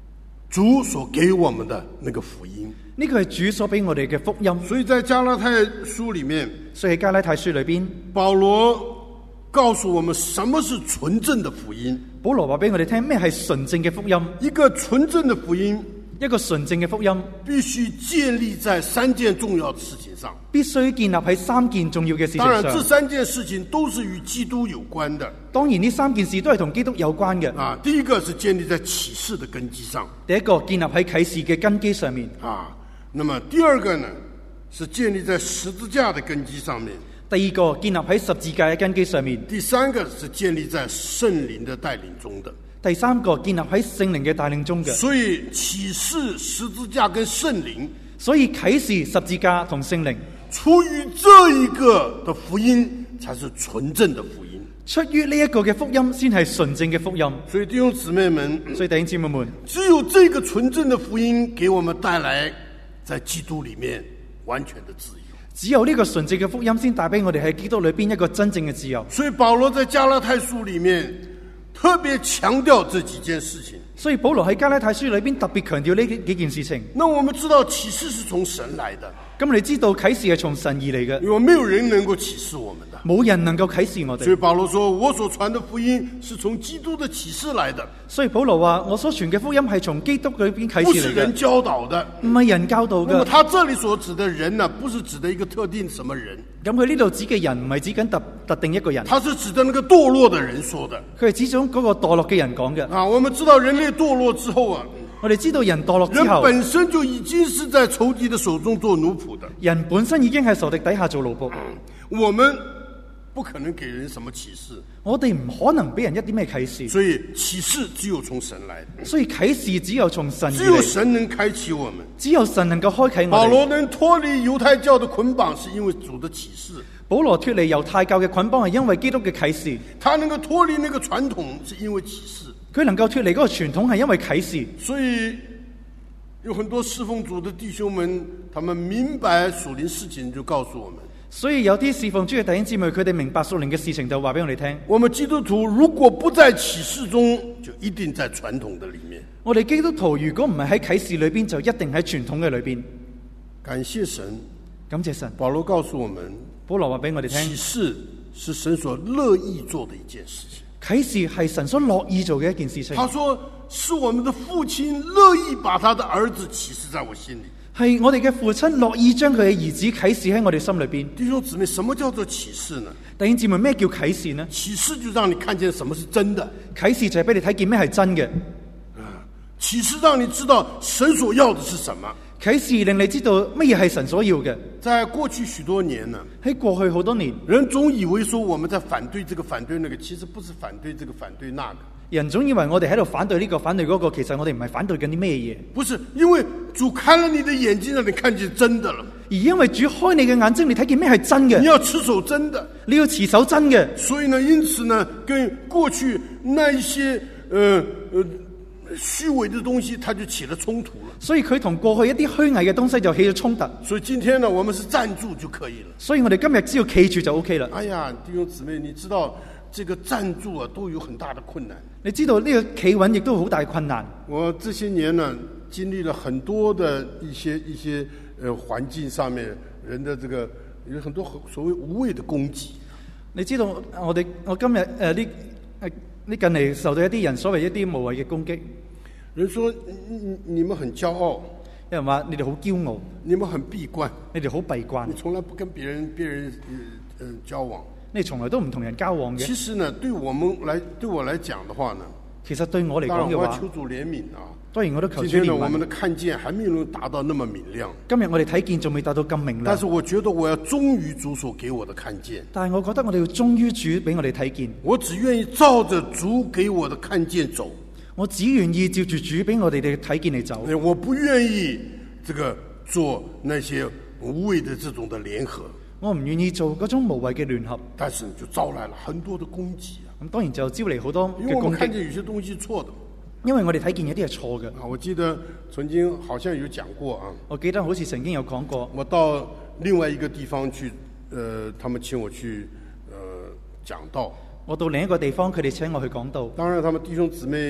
主所給我們的那個福音。 呢個係主所俾我哋嘅福音。 所以在加拉太書裏面， 所以喺加拉太書裏邊， 保羅告訴我們什麼是純正的福音。 保羅話俾我哋聽咩係純正嘅福音。 一個純正的福音， 一個純正嘅福音必須建立在3件重要的事情上。 必須建立喺3件重要嘅事情上。 當然，這3件事情都是與基督有關的。 當然，呢3件事都係同基督有關嘅。 啊，第一個是建立在啟示的根基上。 第一個建立喺啟示嘅根基上面。 啊，那麼第二個呢，是建立在十字架的根基上面。 第二個建立喺十字架嘅根基上面。 第三個是建立在聖靈的帶領中的。 第三個建立喺聖靈嘅帶領中嘅。 所以啟示、十字架跟聖靈， 所以啟示、十字架同聖靈， 出於這一個的福音才是純正的福音。 出於呢一個嘅福音先係純正嘅福音。 所以弟兄姊妹們， 所以弟兄姊妹們， 只有這個純正的福音給我們帶來在基督裏面完全的自由。 只有呢個純正嘅福音先帶俾我哋喺基督裏邊一個真正嘅自由。 所以保羅在加拉太書裏面特別強調這幾件事情。 所以保羅喺加拉太書裏邊特別強調呢幾件事情。 那我們知道啟示是從神來的。 咁我哋知道啟示係從神而嚟嘅。 因為沒有人能夠啟示我們的。 冇人能夠啟示我哋。 所以保羅說，我所傳的福音是從基督的啟示來的。 所以保羅話，我所傳嘅福音係從基督裏邊啟示嚟嘅。 不是人教導的。 唔係人教導嘅。 那麼他這裏所指的人呢，不是指的一個特定什麼人。 咁佢呢度指嘅人唔係指緊特定一個人。 他是指的那個墮落的人說的。 佢係指咗嗰個墮落嘅人講嘅。 啊，我們知道人類墮落之後啊， 我哋知道人墮落之後， 人本身就已經是在仇敵的手中做奴僕的。 人本身已經喺仇敵底下做奴僕。 我們不可能給人什麼啟示， 我哋唔可能俾人一啲咩啟示。 所以啟示只有從神來的。 所以啟示只有從神而來。 只有神能開啟我們。 只有神能夠開啟我哋。 保羅能脫離猶太教的捆綁，是因為主的啟示。 保羅脫離猶太教嘅捆綁係因為基督嘅啟示。 他能夠脫離那個傳統，是因為啟示。 佢能夠脫離嗰個傳統係因為啟示。 所以有很多侍奉主的弟兄們，他們明白屬靈事情，就告訴我們。 所以有啲侍奉主嘅弟兄姊妹，佢哋明白屬靈嘅事情，就話俾我哋聽。 我們基督徒如果不在啟示中，就一定在傳統的裏面。 我哋基督徒如果唔係喺啟示裏邊，就一定喺傳統嘅裏邊。 感謝神， 感謝神。 保羅告訴我們， 保羅話俾我哋聽， 啟示是神所樂意做的一件事情。 啟示係神所樂意做嘅一件事情。 他說，是我們的父親樂意把他的兒子啟示在我心裏。 係我哋嘅父親樂意將佢嘅兒子啟示喺我哋心裏邊。 弟兄姊妹，什麼叫做啟示呢？ 弟兄姊妹，咩叫啟示呢？ 啟示就讓你看見什麼是真的。 啟示就係俾你睇見咩係真嘅。 啟示讓你知道神所要的是什麼。 啟示令你知道乜嘢係神所要嘅。 在過去許多年呢， 喺過去好多年， 人總以為說我們在反對這個反對那個，其實不是反對這個反對那個。 人總以為我哋喺度反對呢個反對嗰個，其實我哋唔係反對緊啲咩嘢。 不是，因為主開了你的眼睛，讓你看見真的了。 而因為主開你嘅眼睛，你睇見咩係真嘅。 你要持守真的， 你要持守真嘅。 所以呢，因此呢，跟過去那一些虛偽的東西，它就起了衝突了。 所以佢同過去一啲虛偽嘅東西就起咗衝突。 所以今天呢，我們是站住就可以了。 所以我哋今日只要企住就 OK 啦。 哎呀，弟兄姊妹，你知道這個站住啊，都有很大的困難。 你知道呢個企穩亦都好大困難。 我這些年呢，經歷了很多的一些環境上面人的這個有很多所謂無謂的攻擊。 你知道我今日呢近嚟受到一啲人所謂一啲無謂嘅攻擊。 人說你們很驕傲， 有人話你哋好驕傲， 你們很閉關， 你哋好閉關， 你從來不跟別人交往， 你從來都唔同人交往嘅。 其實呢，對我來講的話呢， 其實對我嚟講嘅話， 當然我要求主憐憫啊。 當然我都求主憐憫。 今天呢，我們的看見還沒有達到那麼明亮。 今日我哋睇見仲未達到咁明亮。 但是我覺得我要忠於主所給我的看見。 但係我覺得我哋要忠於主俾我哋睇見。 我只願意照着主給我的看見走。 我只願意照住主俾我哋嘅睇見嚟走。 我不願意這個做那些無謂的這種的聯合。 我唔願意做嗰種無謂嘅聯合。 但是就招來了很多的攻擊啊。 咁當然就招嚟好多嘅攻擊。 因為我們看見有些東西錯的。 因為我哋睇見有啲係錯嘅。 啊，我記得曾經好像有講過啊。 我記得好似曾經有講過。 我到另外一個地方去，他們請我去講道。 我到另一個地方，佢哋請我去講道。 當然，他們弟兄姊妹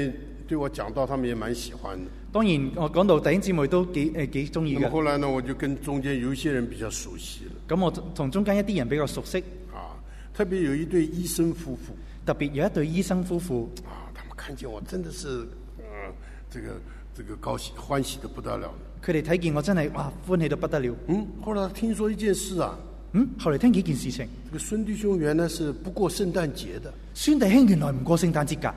对我講道，他們也蠻喜歡的。 當然，我講到弟兄姊妹都幾中意嘅。 那麼後來呢，我就跟中間有一些人比較熟悉了。 咁我同中間一啲人比較熟悉。 特別有一對醫生夫婦。 特別有一對醫生夫婦。 他們看見我真的是，這個高興歡喜得不得了。 佢哋睇見我真係哇歡喜得不得了。 後來聽說一件事啊。 後來聽幾件事情。 這個孫弟兄原來是不過聖誕節的。 孫弟兄原來唔過聖誕節㗎。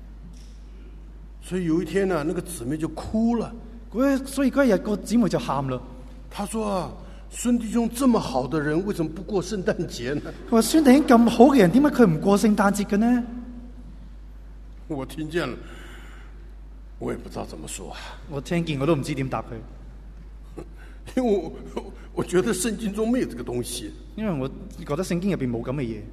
所以有一天呢，那個姊妹就哭了。 所以嗰一日個姊妹就喊了。 他說：孫弟兄這麼好的人，為什麼不過聖誕節呢？ 佢話孫弟兄咁好嘅人，點解佢唔過聖誕節嘅呢？ 我聽見了，我也不知道怎麼說。 我聽見我都唔知點答佢， 因為我覺得聖經中沒有這個東西。 因為我覺得聖經入邊冇咁嘅嘢。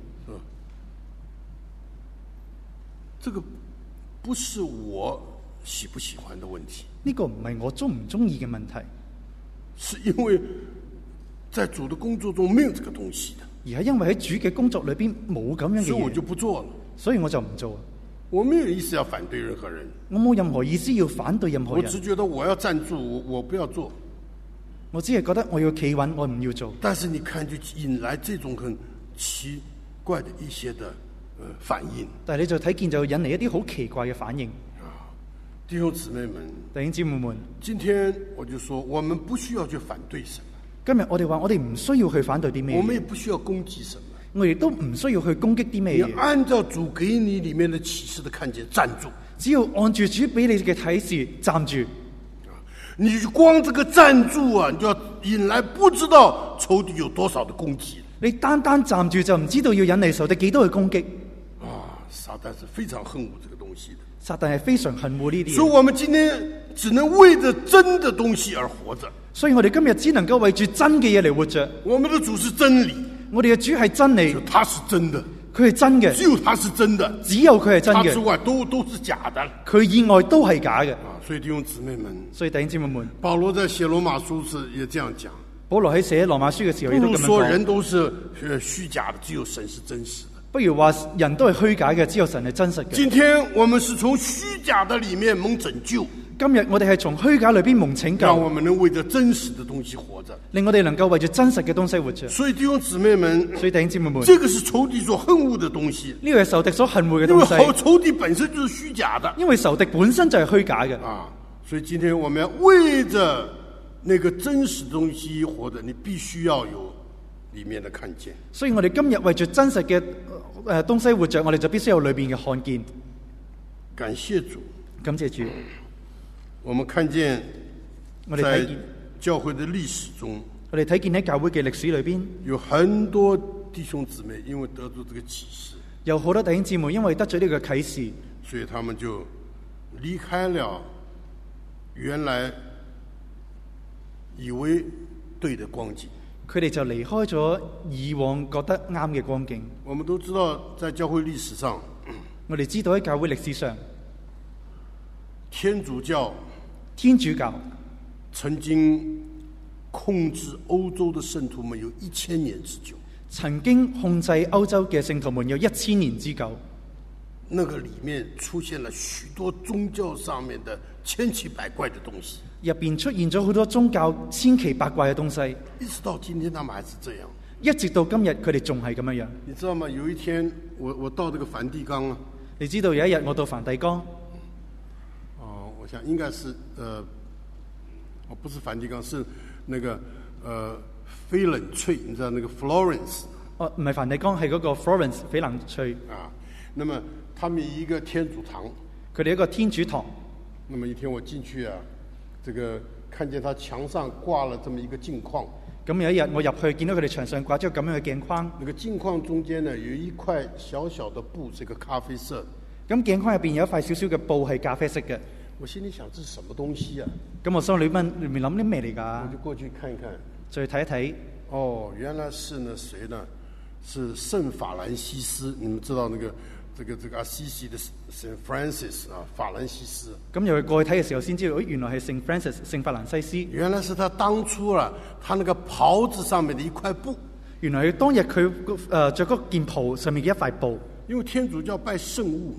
這個不是我喜不喜歡的問題。 呢個唔係我中唔中意嘅問題， 是因為在主的工作中沒有這個東西的。 而係因為喺主嘅工作裏邊冇咁樣嘅嘢， 所以我就不做了。 所以我就唔做。 我沒有意思要反對任何人， 我冇任何意思要反對任何人。 我只覺得我要站住，我不要做。 我只係覺得我要企穩，我唔要做。 但是你看，就引來這種很奇怪的一些的反應。 但係你就睇見就引嚟一啲好奇怪嘅反應。 弟兄姊妹們， 弟兄姊妹們， 今天我就說，我們不需要去反對什麼。 今日我哋話，我哋唔需要去反對啲咩， 我們也不需要攻擊什麼， 我亦都唔需要去攻擊啲咩嘢。 你按照主給你裏面的啟示的看見站住， 只要按住主俾你嘅啟示站住。 你光這個站住啊，你就要引來不知道仇敵有多少的攻擊。 你單單站住就唔知道要引嚟仇敵幾多嘅攻擊。 撒旦是非常恨惡這個東西的。 撒旦係非常恨惡呢啲。 所以我們今天只能為着真的東西而活着。 所以我哋今日只能夠為住真嘅嘢嚟活着。 我們的主是真理， 我哋嘅主係真理， 他是真的， 佢係真嘅， 只有他是真的， 只有佢係真嘅， 他之外都是假的， 佢以外都係假嘅。 所以弟兄姊妹們， 所以弟兄姊妹們， 保羅在寫羅馬書時也這樣講。 保羅喺寫羅馬書嘅時候亦都咁樣講。不如說人都是虛假的，只有神是真實的。 不如話人都係虛假嘅，只有神係真實嘅。 今天我們是從虛假的裏面蒙拯救。 今日我哋係從虛假裏邊蒙拯救， 讓我們能為着真實的東西活着， 令我哋能夠為着真實嘅東西活着。 所以弟兄姊妹們， 所以弟兄姊妹們， 這個是仇敵所恨惡的東西。 呢個係仇敵所恨惡嘅東西。 因為仇敵本身就是虛假的， 因為仇敵本身就係虛假嘅。 所以今天我們要為着那個真實的東西活着，你必須要有裏面的看見。 所以我哋今日為着真實嘅東西活着，我哋就必須有裏邊嘅看見。 感謝主， 感謝主。 我們看見在教會的歷史中， 我哋睇見喺教會嘅歷史裏邊， 有很多弟兄姊妹因為得到這個啟示， 有好多弟兄姊妹因為得咗呢個啟示， 所以他們就離開了原來以為對的光景， 佢哋就離開咗以往覺得啱嘅光景。 我們都知道在教會歷史上， 我哋知道喺教會歷史上， 天主教曾經控制歐洲的聖徒們有1000年之久。 曾經控制歐洲嘅聖徒們有1000年之久。 那個裏面出現了許多宗教上面的千奇百怪的東西。 入邊出現咗好多宗教千奇百怪嘅東西。 一直到今天，他們還是這樣。 一直到今日，佢哋仲係咁樣樣。 你知道嗎？有一天，我到這個梵蒂岡啊。 你知道有一日我到梵蒂岡。 我想應該是不是梵蒂岡，是那個翡冷翠，你知道那個 Florence。 唔係梵蒂岡，係嗰個 Florence 翡冷翠。 那麼他們一個天主堂， 佢哋一個天主堂。 那麼一天我進去啊，這個看見他牆上掛了這麼一個鏡框。 咁有一日我入去見到佢哋牆上掛咗咁樣嘅鏡框。 那個鏡框中間呢，有一塊小小的布，是個咖啡色。 咁鏡框入邊有一塊小小嘅布係咖啡色嘅。 我心裏想，這是什麼東西啊？ 咁我心裏面諗啲咩嚟㗎？ 我就過去看一看， 再睇一睇。 原來是呢，誰呢？是聖法蘭西斯。你們知道那個這個阿西西的聖 Francis 啊，法蘭西斯。咁又去過去睇嘅時候，先知道，原來係聖 Francis 聖法蘭西斯。 原來是他當初啊，他那個袍子上面的一塊布。 原來當日佢着嗰件袍上面嘅一塊布。 因為天主教拜聖物。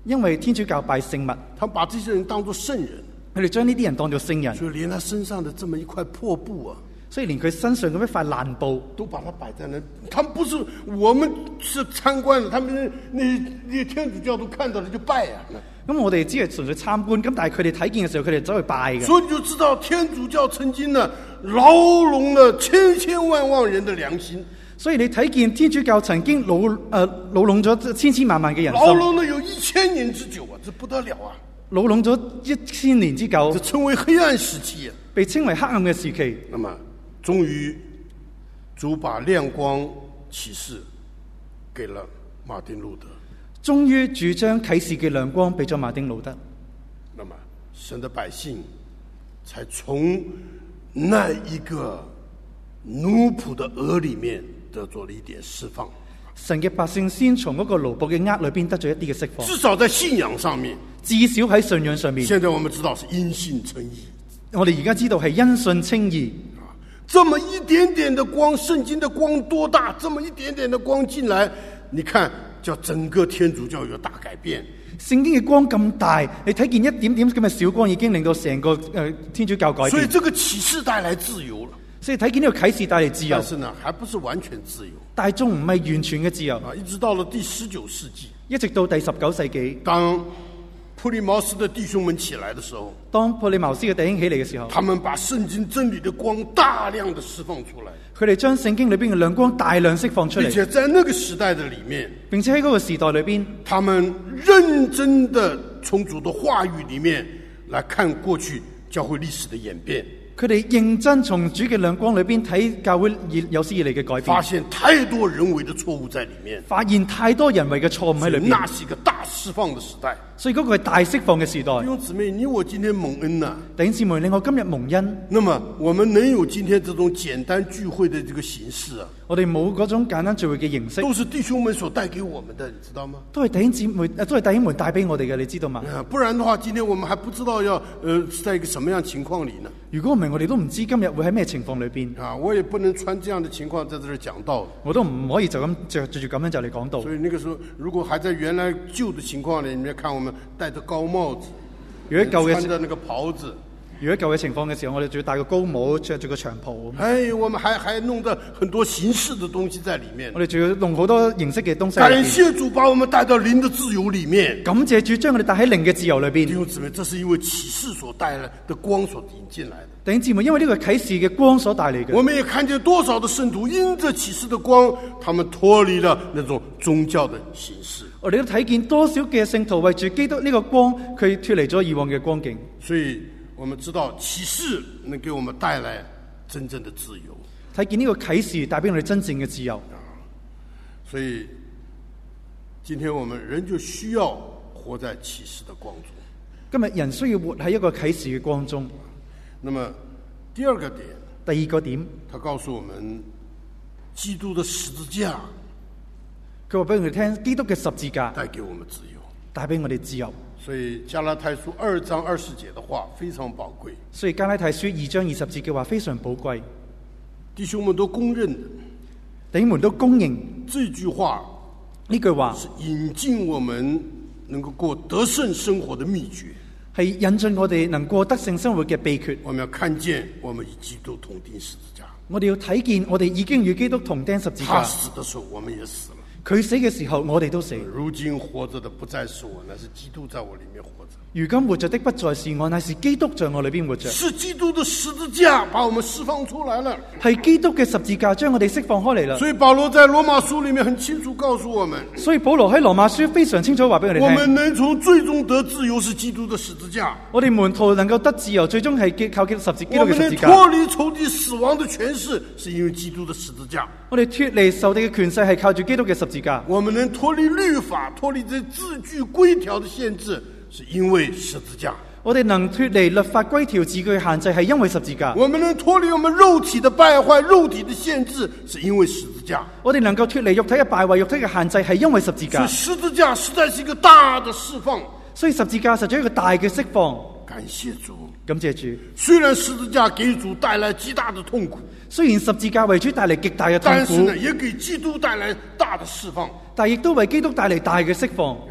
因為天主教拜聖物， 他們把這些人當作聖人， 佢哋將呢啲人當作聖人， 所以連他身上的這麼一塊破布啊， 所以連佢身上咁一塊爛布都把它擺在那。他們不是我們是參觀的，他們那天主教都看到了就拜啊。 咁我哋只係純粹參觀，咁但係佢哋睇見嘅時候，佢哋走去拜嘅。 所以你就知道天主教曾經呢牢籠了千千萬萬人的良心。 所以你睇見天主教曾經牢籠咗千千萬萬嘅人心， 牢籠了有1000年之久啊，這不得了啊！ 牢籠咗1000年之久， 這稱為黑暗時期啊， 被稱為黑暗嘅時期。 那麼終於主把亮光啟示給了馬丁路德， 終於主將啟示嘅亮光俾咗馬丁路德， 那麼神的百姓才從那一個奴僕的軛裏面得咗了一點釋放。 神嘅百姓先從嗰個奴僕嘅軛裏邊得咗一啲嘅釋放， 至少在信仰上面， 至少喺信仰上面。 現在我們知道是因信稱義， 我哋而家知道係因信稱義。 這麼一點點的光，聖經的光多大？這麼一點點的光進來，你看叫整個天主教有大改變。 聖經嘅光咁大，你睇見一點點咁嘅小光，已經令到成個天主教改變。 所以這個啟示帶來自由了。 所以睇見呢個啟示帶嚟自由， 但是呢，還不是完全自由。 但係仲唔係完全嘅自由啊！一直到了第19世紀， 一直到第19世紀， 當普利茅斯的弟兄們起來的時候， 當普利茅斯嘅弟兄起嚟嘅時候， 他們把聖經真理的光大量的釋放出來。 佢哋將聖經裏邊嘅亮光大量釋放出嚟， 並且在那個時代的裏面， 並且喺嗰個時代裏邊， 他們認真的從主的話語裏面來看過去教會歷史的演變。 佢哋認真從主嘅亮光裏邊睇教會有史以嚟嘅改變， 發現太多人為的錯誤在裏面， 發現太多人為嘅錯誤喺裏邊。 那是一個大釋放的時代， 所以嗰個係大釋放嘅時代。 弟兄姊妹，你我今天蒙恩啊， 弟兄姊妹，令我今日蒙恩。 那麼我們能有今天這種簡單聚會的這個形式啊， 我哋冇嗰種簡單聚會嘅形式， 都是弟兄們所帶給我們的，你知道嗎？ 都係弟兄姊妹，都係弟兄們帶俾我哋嘅，你知道嗎？ 不然的話，今天我們還不知道要在一個什麼樣情況裏呢？ 如果唔係，我哋都唔知今日會喺咩情況裏邊啊！我也不能穿這樣的情況在這裡講道， 我都唔可以就咁着住咁樣就嚟講道。 所以那個時候，如果還在原來舊的情況裏，你們看我們戴着高帽子， 如果舊嘅穿着那個袍子。 如果舊嘅情況嘅時候，我哋仲要戴個高帽，着住個長袍。 哎，我們還弄得很多形式的東西在裡面。 我哋仲要弄好多形式嘅東西。 感謝主把我們帶到靈的自由裡面。 感謝主將我哋帶喺靈嘅自由裏邊。 弟兄姊妹，這是因為啟示所帶來的光所引進來的。 弟兄姊妹，因為呢個啟示嘅光所帶嚟嘅。 我們也看見多少的聖徒因着啟示的光，他們脫離了那種宗教的形式。 我哋都睇見多少嘅聖徒為住基督呢個光，佢脫離咗以往嘅光景。 所以我們知道啟示能給我們帶來真正的自由。 睇見呢個啟示帶俾我哋真正嘅自由。 所以今天我們人就需要活在啟示的光中。 今日人需要活喺一個啟示嘅光中。 那麼第二個點， 第二個點， 他告訴我們基督的十字架， 佢話俾我哋聽，基督嘅十字架帶給我們自由， 帶俾我哋自由。 所以加拉太書2章20節的話非常寶貴。 所以加拉太書2章20節嘅話非常寶貴。 弟兄們都公認的， 弟兄們都公認這句話， 呢句話是引進我們能夠過得勝生活的秘訣， 係引進我哋能過得勝生活嘅秘訣。 我們要看見我們與基督同釘十字架， 我哋要睇見我哋已經與基督同釘十字架。 他死的時候我們也死了， 佢死嘅時候我哋都死。 如今活着的不再是我，乃是基督在我裏面活着。 如今活着的不再是我，乃是基督在我裏邊活着。 是基督的十字架把我們釋放出來了， 係基督嘅十字架將我哋釋放開嚟啦。 所以保羅在羅馬書裏面很清楚告訴我們， 所以保羅喺羅馬書非常清楚話俾我哋聽， 我們能從最終得自由是基督的十字架。 我哋門徒能夠得自由，最終係靠基督基督嘅十字架。 我們能脫離仇敵死亡的權勢，是因為基督的十字架。 我哋脫離仇敵嘅權勢係靠住基督嘅十字架。 我們能脫離律法，脫離這字句規條的限制，是因為十字架。 我哋能脫離律法規條字句嘅限制，係因為十字架。 我們能脫離我們肉體的敗壞、肉體的限制，是因為十字架。 我哋能夠脫離肉體嘅敗壞、肉體嘅限制，係因為十字架。 所以十字架實在是一個大的釋放。 所以十字架實在一個大嘅釋放。 感謝主， 感謝主。 雖然十字架給主帶來極大的痛苦， 雖然十字架為主帶嚟極大嘅痛苦， 但是呢，也給基督帶來大的釋放。 但亦都為基督帶嚟大嘅釋放。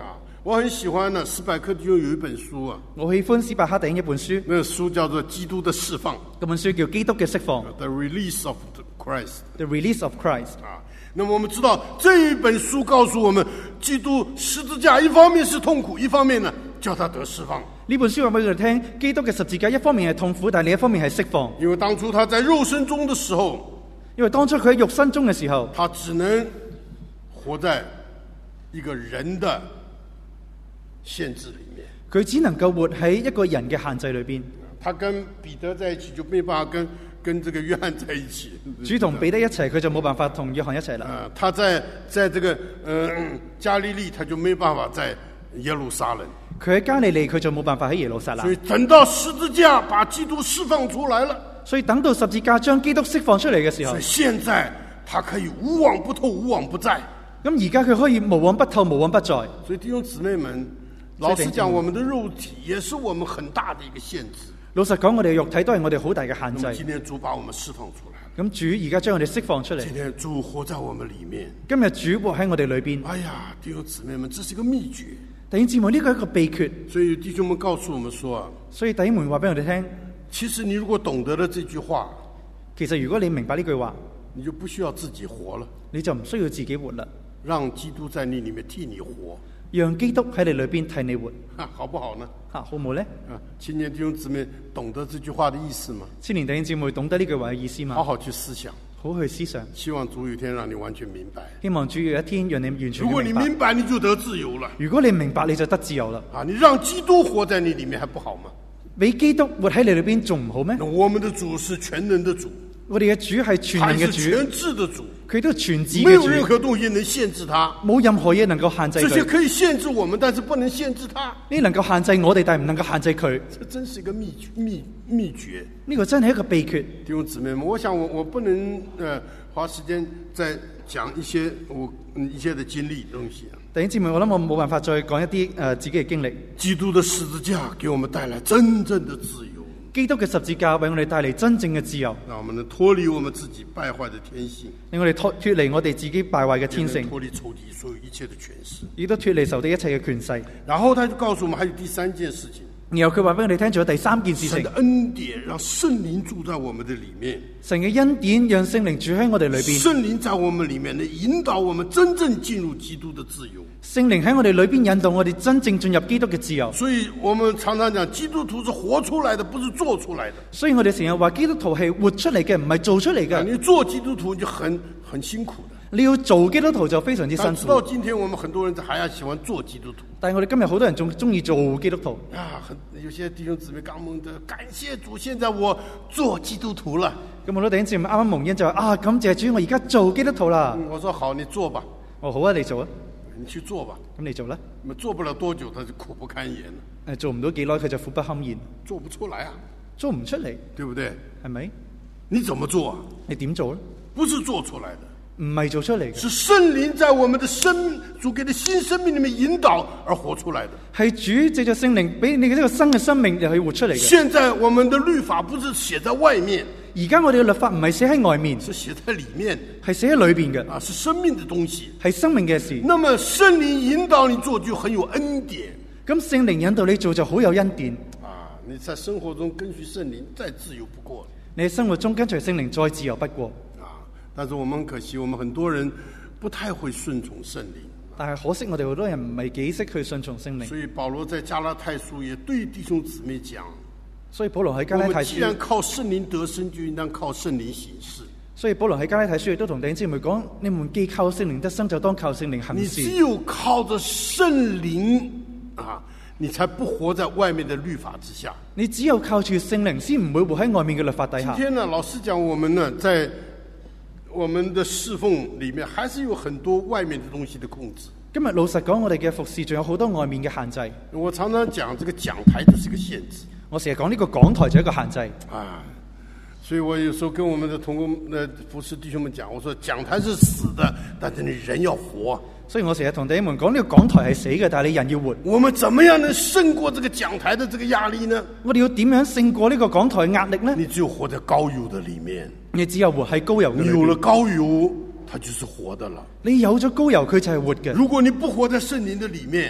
我很喜歡呢，史百克弟兄有一本書啊， 我喜歡史伯克弟兄一本書， 那個書叫做《基督的釋放》 嗰本書叫《基督嘅釋放》 ，The Release of Christ。 The Release of Christ。 那麼我們知道這一本書告訴我們，基督十字架一方面是痛苦，一方面呢叫他得釋放。 呢本書話俾佢哋聽，基督嘅十字架一方面係痛苦，但係另一方面係釋放。 因為當初他在肉身中的時候， 因為當初佢喺肉身中嘅時候， 他只能活在一個人的限制裏面， 佢只能夠活喺一個人嘅限制裏邊。 他跟彼得在一起就沒辦法跟這個約翰在一起。 主同彼得一齊，佢就冇辦法同約翰一齊啦。 他在這個加利利，他就沒辦法在耶路撒冷。 佢喺加利利，佢就冇辦法喺耶路撒冷。 所以等到十字架把基督釋放出來了， 所以等到十字架將基督釋放出嚟嘅時候， 所以現在他可以無往不透，無往不在。 咁而家佢可以無往不透，無往不在。 所以弟兄姊妹們，老實講，我們的肉體也是我們很大的一個限制。 老實講，我哋嘅肉體都係我哋好大嘅限制。 今天主把我們釋放出來， 咁主而家將我哋釋放出嚟。 今天主活在我們裏面。 今日主活喺我哋裏邊。 哎呀，弟兄姊妹們，這是一個秘訣。 弟兄姊妹，呢個係一個秘訣。 所以弟兄們告訴我們說啊， 所以弟兄們話俾我哋聽， 其實你如果懂得了這句話， 其實如果你明白呢句話， 你就不需要自己活了， 你就唔需要自己活啦， 讓基督在你裏面替你活， 讓基督喺你裏邊替你活， 好不好呢？ 好唔好呢？ 青年弟兄姊妹懂得這句話的意思嗎？ 青年弟兄姊妹懂得呢句話嘅意思嗎？ 好好去思想， 好去思想。 希望主有一天讓你完全明白。 希望主有一天讓你完全明白。 如果你明白，你就得自由了。 如果你明白，你就得自由啦。 你讓基督活在你裏面還不好嗎？ 俾基督活喺你裏邊仲唔好咩？ 我們的主是全能的主， 我哋嘅主係全能嘅主， 全智的主， 佢都係全智嘅主， 沒有任何東西能限制他， 冇任何嘢能夠限制佢。 這些可以限制我們，但是不能限制他。 呢能夠限制我哋，但係唔能夠限制佢。 這真是一個秘訣。 呢個真係一個秘訣。 弟兄姊妹們，我想我不能花時間再講一些一些的經歷東西。 弟兄姊妹，我諗我冇辦法再講一啲自己嘅經歷。 基督的十字架給我們帶來真正的自由。 基督嘅十字架為我哋帶嚟真正嘅自由， 讓我們能脫離我們自己敗壞的天性， 令我哋脫離我哋自己敗壞嘅天性， 脫離仇敵所有一切的權勢， 亦都脫離仇敵一切嘅權勢。 然後他就告訴我們，還有第三件事情。 然後佢話俾我哋聽，仲有第三件事情。 神的恩典讓聖靈住在我們的裏面， 神嘅恩典讓聖靈住喺我哋裏邊， 聖靈在我們裏面能引導我們真正進入基督的自由。 聖靈喺我哋裏邊引導我哋真正進入基督嘅自由。 所以我們常常講，基督徒是活出來的，不是做出來的。 所以我哋成日話基督徒係活出嚟嘅，唔係做出嚟嘅。 你做基督徒就很辛苦的。 你要做基督徒就非常之辛苦。 直到今天，我們很多人還要喜歡做基督徒。 但係我哋今日好多人仲中意做基督徒。 有些弟兄姊妹剛蒙的，感謝主，現在我做基督徒了。 咁好多弟兄姊妹啱啱蒙恩就話感謝主，我而家做基督徒啦。 我說好，你做吧。 好啊，你做啊。 你去做吧。 咁你做啦。 做不了多久，他就苦不堪言了。 做唔到幾耐，佢就苦不堪言。 做不出來啊。 做唔出嚟， 對不對？ 係咪？ 你怎麼做啊？ 你點做咧？ 不是做出來的。 唔係做出嚟嘅， 是聖靈在我們的主給的新生命裏面引導而活出來的。 係主藉着聖靈俾你嘅呢個新嘅生命就去活出嚟嘅。 現在我們的律法不是寫在外面， 而家我哋嘅律法唔係寫喺外面， 是寫在裏面， 係寫喺裏邊嘅。 是生命的東西， 係生命嘅事。 那麼聖靈引導你做就很有恩典。 咁聖靈引導你做就好有恩典。 你在生活中跟隨聖靈再自由不過。 你喺生活中跟隨聖靈再自由不過。 但是我們很可惜，我們很多人不太會順從聖靈。 但係可惜我哋好多人唔係幾識去順從聖靈。 所以保羅在加拉太書也對弟兄姊妹講， 所以保羅喺加拉太書， 既然靠聖靈得生，就應當靠聖靈行事。 所以保羅喺加拉太書亦都同弟兄姊妹講，你們既靠聖靈得生，就當靠聖靈行事。 你只有靠着聖靈你才不活在外面的律法之下。 你只有靠住聖靈，先唔會活喺外面嘅律法底下。 今天呢，老實講，我們呢在我們的侍奉裏面，還是有很多外面的東西的控制。 今日老實講，我哋嘅服侍仲有好多外面嘅限制。 我常常講，這個講台就是一個限制。 我成日講呢個講台就係一個限制。 所以我有時候跟我們的同工服侍弟兄們講，我說講台是死的，但是你人要活。 所以我成日同弟兄們講，呢個講台係死嘅，但係你人要活。 我們怎麼樣能勝過這個講台的這個壓力呢？ 我哋要點樣勝過呢個講台嘅壓力呢？ 你只有活在膏油的裏面。 你只有活喺膏油嘅裏面。 你有了膏油，它就是活的了。 你有咗膏油，佢就係活嘅。 如果你不活在聖靈的裏面，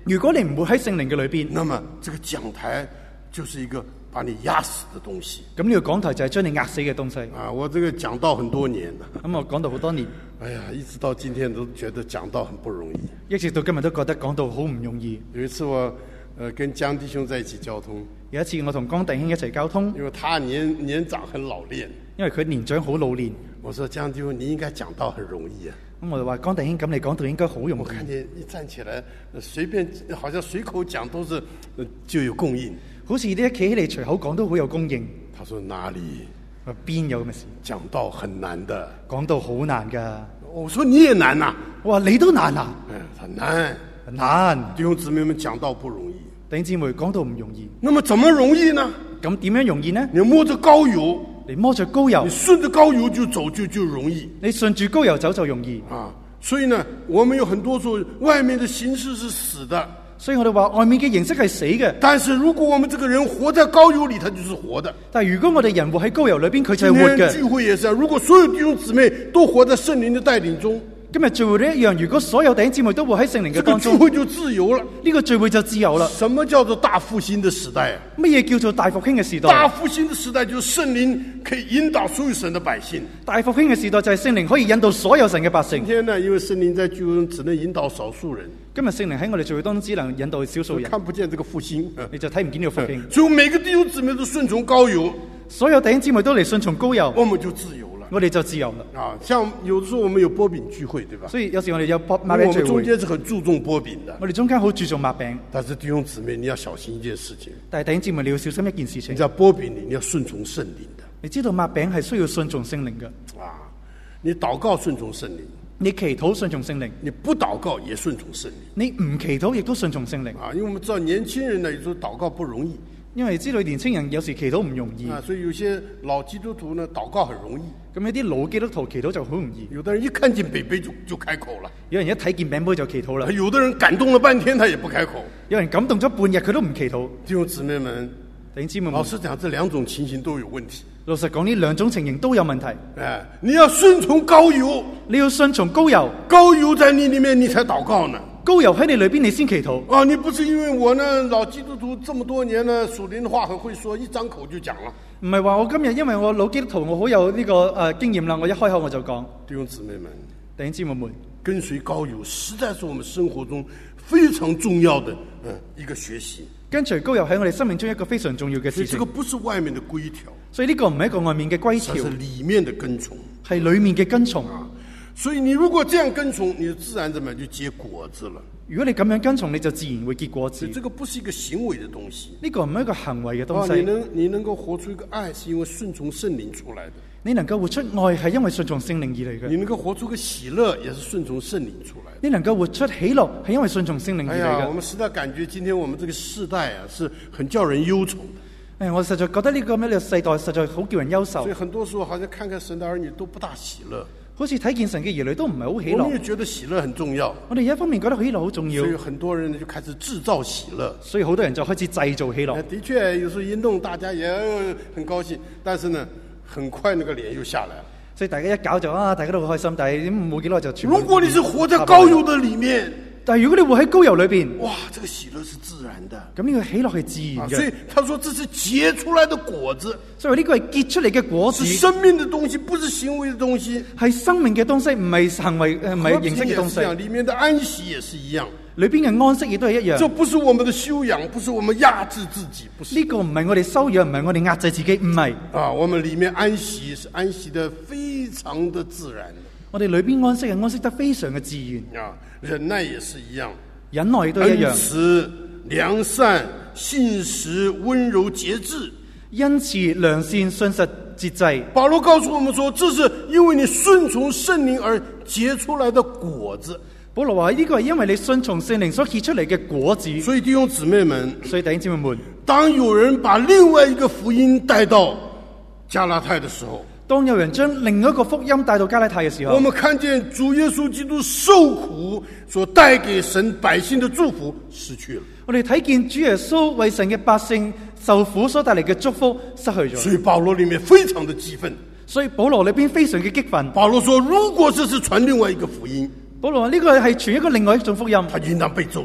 如果你唔活喺聖靈嘅裏邊， 那麼這個講台就是一個把你壓死的東西。 咁呢個講台就係將你壓死嘅東西。 啊，我這個講道很多年了， 咁我講到好多年， 哎呀，一直到今天都覺得講道很不容易。 一直到今日都覺得講道好唔容易。 有一次我跟江弟兄在一起交通， 有一次我同江弟兄一齊交通， 因為他年長很老練， 因為佢年長好老練。 我說江弟兄你應該講道很容易啊。 咁我就話江弟兄，咁你講道應該好容易。 我看見一站起來，隨便好像隨口講都是就有供應。 好似呢一企起嚟隨口講都好有供應。 他說哪裡？ 邊有咁嘅事？ 講道很難的， 講道好難噶。 我說你也難呐、 我話你都難啊？ 很難， 很難。 弟兄姊妹們講道不容易。 弟兄姊妹講道唔容易。 那麼怎麼容易呢？ 咁點樣容易呢？ 你摸着膏油， 你摸着膏油， 你順着膏油就走就容易。 你順住膏油走就容易啊。所以呢，我們有很多時候外面的形式是死的。 所以我哋話外面嘅形式係死嘅。 但是如果我們這個人活在膏油裏，他就是活的。 但係如果我哋人活喺膏油裏邊，佢就係活嘅。 今天聚會也是啊，如果所有弟兄姊妹都活在聖靈的帶領中， 今日聚會都一樣。如果所有弟兄姊妹都活喺聖靈嘅當中， 這個聚會就自由了。 呢個聚會就自由啦。 什麼叫做大復興的時代啊？ 乜嘢叫做大復興嘅時代？ 大復興的時代就是聖靈可以引導所有神的百姓。 大復興嘅時代就係聖靈可以引導所有神嘅百姓。 今天呢，因為聖靈在聚會中只能引導少數人。 今日聖靈喺我哋聚會當中只能引導少數人， 看不見這個復興， 你就睇唔見呢個復興。 所以每個弟兄姊妹都順從膏油， 所有弟兄姊妹都嚟順從膏油， 我們就自由了。 我哋就自由啦。 啊，像有時候我們有波餅聚會，對吧？ 所以有時我哋有擘餅聚會， 我們中間是很注重波餅的。 我哋中間好注重擘餅。 但是弟兄姊妹，你要小心一件事情。 但係弟兄姊妹，你要小心一件事情。 你在波餅裏你要順從聖靈的。 你知道擘餅係需要順從聖靈嘅。 啊，你禱告順從聖靈， 你祈禱順從聖靈， 你不禱告也順從聖靈。 你唔祈禱亦都順從聖靈。 啊，因為我們知道年輕人呢，有時候禱告不容易。 因為知道年輕人有時祈禱唔容易啊，所以有些老基督徒呢，禱告很容易。 咁一啲老基督徒祈禱就好容易。 有的人一看見餅杯就開口了， 有人一睇見餅杯就祈禱啦。 有的人感動了半天，他也不開口。 有人感動咗半日，佢都唔祈禱。 弟兄姊妹們， 弟兄姊妹們， 老實講，這兩種情形都有問題。 老實講，呢兩種情形都有問題。 哎，你要順從膏油， 你要順從膏油， 膏油在你裏面，你才禱告呢。 膏油喺你裏邊，你先祈禱。 啊，你不是因為我呢老基督徒這麼多年呢，屬靈的話很會說，一張口就講了。 唔係話我今日因為我老基督徒，我好有呢個經驗啦，我一開口我就講。 弟兄姊妹們， 弟兄姊妹們， 跟隨膏油實在是我們生活中非常重要的一個學習。 跟隨膏油喺我哋生命中一個非常重要嘅事情。 所以這個不是外面的規條， 所以呢個唔係一個外面嘅規條， 是裡面的跟從， 係裡面嘅跟從。 所以你如果這樣跟從，你就自然怎麼樣就結果子了。 如果你咁樣跟從，你就自然會結果子。 這個不是一個行為的東西， 呢個唔係一個行為嘅東西。 你能夠活出一個愛，是因為順從聖靈出來的。 你能夠活出愛，係因為順從聖靈而嚟嘅。 你能夠活出個喜樂，也是順從聖靈出來的。 你能夠活出喜樂，係因為順從聖靈而嚟嘅。 我們實在感覺今天我們這個世代啊，是很叫人憂愁的。 我實在覺得呢個咩嘅世代實在好叫人憂愁。 所以很多時候，好像看看神的兒女都不大喜樂。 好似睇見神嘅兒女都唔係好喜樂。 我們也覺得喜樂很重要。 我哋一方面覺得喜樂好重要， 所以很多人就開始製造喜樂。 所以好多人就開始製造喜樂。 的確，有時候一弄，大家也很高興，但是呢，很快那個臉又下來了。 所以大家一搞就大家都好開心，但係冇幾耐就全部。 如果你是活在膏油的裡面。 但係如果你活喺膏油裏邊， 哇，這個喜樂是自然的。 咁呢個喜樂係自然嘅。 所以他說這是結出來的果子。 所以呢個係結出嚟嘅果子， 是生命的東西，不是行為的東西。 係生命嘅東西，唔係行為，唔係形式嘅東西。 裡面的安息也是一樣， 裏邊嘅安息亦都係一樣。 這不是我們的修養，不是我們壓制自己，不是。 呢個唔係我哋修養，唔係我哋壓制自己，唔係。 我們裡面安息是安息得非常的自然。 我哋裏邊安息係安息得非常嘅自然。 忍耐也是一樣。 忍耐亦都一樣， 恩慈、良善、信實、溫柔、節制， 恩慈、良善、信實、節制。 保羅告訴我們說，這是因為你順從聖靈而結出來的果子。 保羅話呢個係因為你順從聖靈所結出嚟嘅果子。 所以弟兄姊妹們， 弟兄們， 當有人把另外一個福音帶到加拉太的時候， 當有人將另一個福音帶到加拉太嘅時候， 我們看見主耶穌基督受苦所帶給神百姓的祝福失去了。 我哋睇見主耶穌為神嘅百姓受苦所帶嚟嘅祝福失去咗。 所以保羅裏面非常的激憤。 所以保羅裏邊非常嘅激憤。 保羅說，如果這是傳另外一個福音， 保羅話呢個係傳一個另外一種福音， 他應當被咒詛。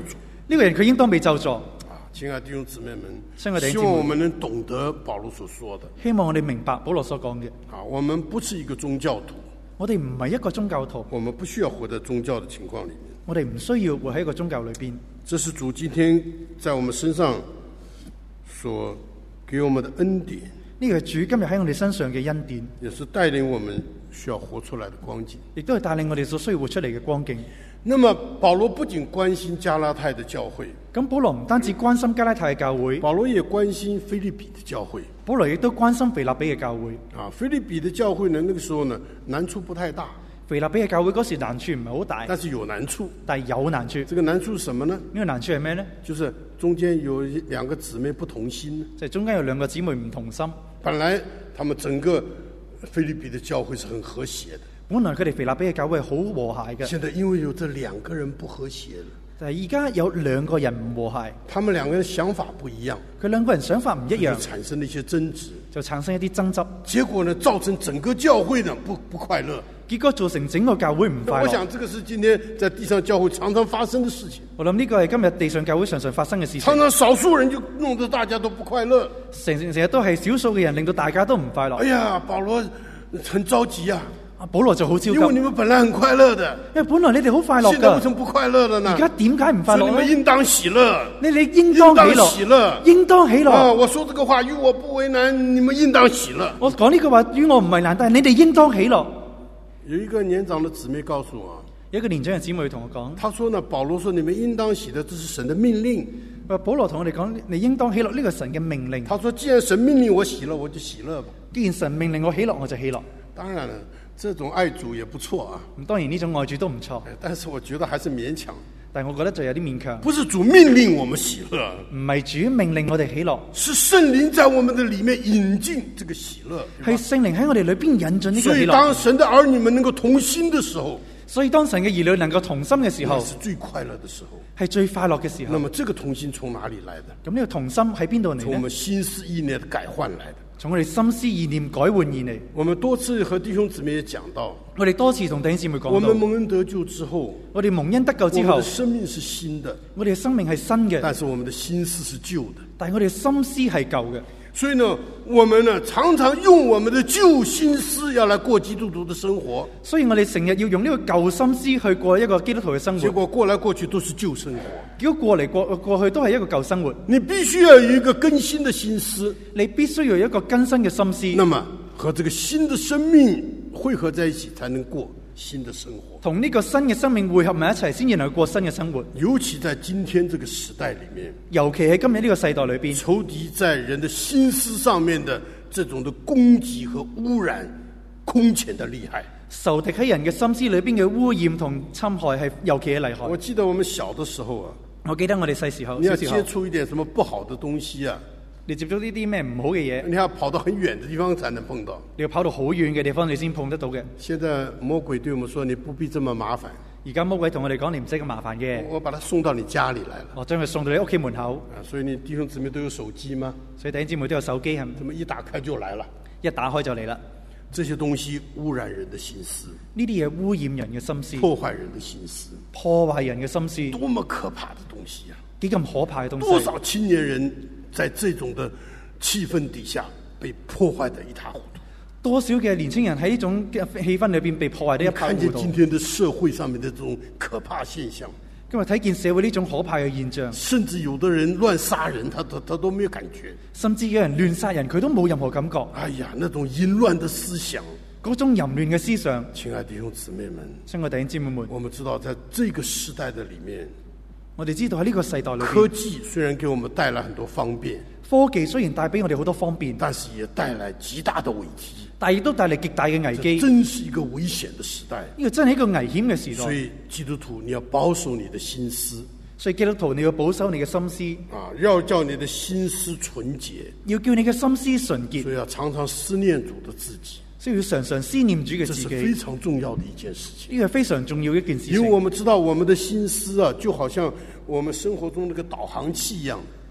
呢個人佢應當被咒詛。 親愛的弟兄姊妹親愛的弟兄姊妹們，希望我們能懂得保羅所說的。 希望我哋明白保羅所講嘅。 我們不是一個宗教徒， 我哋唔係一個宗教徒， 我們不需要活在宗教的情況裡面。 我哋唔需要活喺一個宗教裏邊。 這是主今天在我們身上所給我們的恩典， 呢個係主今日喺我哋身上嘅恩典， 也是帶領我們需要活出來的光景， 亦都係帶領我哋所需要活出嚟嘅光景。 那麼保羅不僅關心加拉太的教會， 咁保羅唔單止關心加拉太嘅教會， 保羅也關心腓立比的教會。 保羅亦都關心腓立比嘅教會。 腓立比的教會呢，那個時候呢難處不太大。 腓立比嘅教會嗰時難處唔係好大， 但是有難處。 但係有難處。 這個難處是什麼呢？ 呢個難處係咩呢？ 就是中間有兩個姊妹不同心， 就係中間有兩個姊妹唔同心。 本來他們整個腓立比的教會是很和諧的。 本來佢哋腓立比嘅教會係好和諧嘅， 現在因為有這兩個人不和諧了， 但係而家有兩個人唔和諧， 他們兩個人想法不一樣， 佢兩個人想法唔一樣， 就產生了一些爭執， 就產生一啲爭執， 結果呢造成整個教會呢不快樂， 結果造成整個教會唔快樂。 我想這個是今天在地上教會常常發生的事情。 我諗呢個係今日地上教會常常發生嘅事情。 常常少數人就弄得大家都不快樂， 成日都係少數嘅人令到大家都唔快樂。 哎呀，保羅很着急啊！ 保羅就好焦急， 因為你們本來很快樂的， 因為本來你哋好快樂㗎， 現在為什麼不快樂了呢？ 而家點解唔快樂呢？ 所以你們應當喜樂， 你應當喜樂，應當喜樂。 我說這個話與我不為難，你們應當喜樂。 我講呢句話與我唔為難，但係你哋應當喜樂。 有一個年長的姊妹告訴我， 有一個年長嘅姊妹同我講， 他說呢，保羅說你們應當喜樂，這是神的命令。 保羅同我哋講，你應當喜樂，呢個神嘅命令。 他說既然神命令我喜樂，我就喜樂吧。 既然神命令我喜樂，我就喜樂。 當然了，這種愛主也不錯啊。 咁當然呢種愛主都唔錯， 但是我覺得還是勉強。 但係我覺得就有啲勉強。 不是主命令我們喜樂， 唔係主命令我哋喜樂， 是聖靈在我們的裏面引進這個喜樂。 係聖靈喺我哋裏邊引進呢個喜樂。 所以當神的兒女們能夠同心的時候， 所以當神嘅兒女能夠同心嘅時候， 是最快樂的時候， 係最快樂嘅時候。 那麼這個同心從哪裏來的？ 咁呢個同心喺邊度嚟呢？ 從我們心思意念的改換來的。 從我哋心思意念改換而嚟。 我們多次和弟兄姊妹也講到， 我哋多次同弟兄姊妹講到， 我們蒙恩得救之後， 我哋蒙恩得救之後， 我們的生命是新的， 我哋嘅生命係新嘅， 但是我們的心思是舊的。 但係我哋心思係舊嘅。 所以呢，我們呢常常用我們的舊心思要來過基督徒的生活。 所以我哋成日要用呢個舊心思去過一個基督徒嘅生活。 結果過來過去都是舊生活。 結果過嚟過去都係一個舊生活。 你必須要有一個更新的心思， 你必須要有一個更新嘅心思。 那麼和這個新的生命匯合在一起，才能過新的生活。 同呢個新嘅生命匯合埋一齊，先至能夠過新嘅生活。 尤其在今天這個時代裏面， 尤其喺今日呢個世代裏邊， 仇敵在人的心思上面的這種的攻擊和污染，空前的厲害。 仇敵喺人嘅心思裏邊嘅污染同侵害係尤其嘅厲害。 我記得我們小的時候啊， 我記得我哋細時候， 你要接觸一點什麼不好的東西啊， 你接觸呢啲咩唔好嘅嘢， 你要跑到很遠的地方才能碰到， 你要跑到好遠嘅地方你先碰得到嘅。 現在魔鬼對我們說，你不必這麼麻煩。 而家魔鬼同我哋講，你唔使咁麻煩嘅， 我把他送到你家裏來了。 我將佢送到你屋企門口。 所以你弟兄姊妹都有手機嗎？ 所以弟兄姊妹都有手機，係咪？ 怎麼一打開就來了？ 一打開就嚟啦。 這些東西污染人的心思， 呢啲嘢污染人嘅心思， 破壞人的心思， 破壞人嘅心思， 多麼可怕的東西啊！ 幾咁可怕嘅東西。 多少青年人在這種的氣氛底下被破壞得一塌糊塗。 多少嘅年輕人喺呢種氣氛裏邊被破壞得一塌糊塗。 看見今天的社會上面的這種可怕現象， 今日睇見社會呢種可怕嘅現象， 甚至有的人亂殺人，他都沒有感覺。 甚至有人亂殺人，佢都冇任何感覺。 哎呀，那種淫亂的思想， 嗰種淫亂嘅思想。 親愛的弟兄姊妹們， 親愛的弟兄姊妹們， 我們知道在這個時代的裏面， 我哋知道喺呢個世代裏邊， 科技雖然給我們帶來很多方便， 科技雖然帶俾我哋好多方便， 但是也帶來極大的危機， 但係亦都帶嚟極大嘅危機。 真是一個危險的時代。 呢個真係一個危險嘅時代。 所以基督徒你要保守你的心思， 所以基督徒你要保守你嘅心思， 要叫你的心思純潔， 要叫你嘅心思純潔。 所以要常常思念主的自己， 所以要常常思念主嘅自己。 這是非常重要的一件事情。 呢個係非常重要嘅一件事情。 因為我們知道我們的心思啊，就好像我們生活中那個導航器一樣。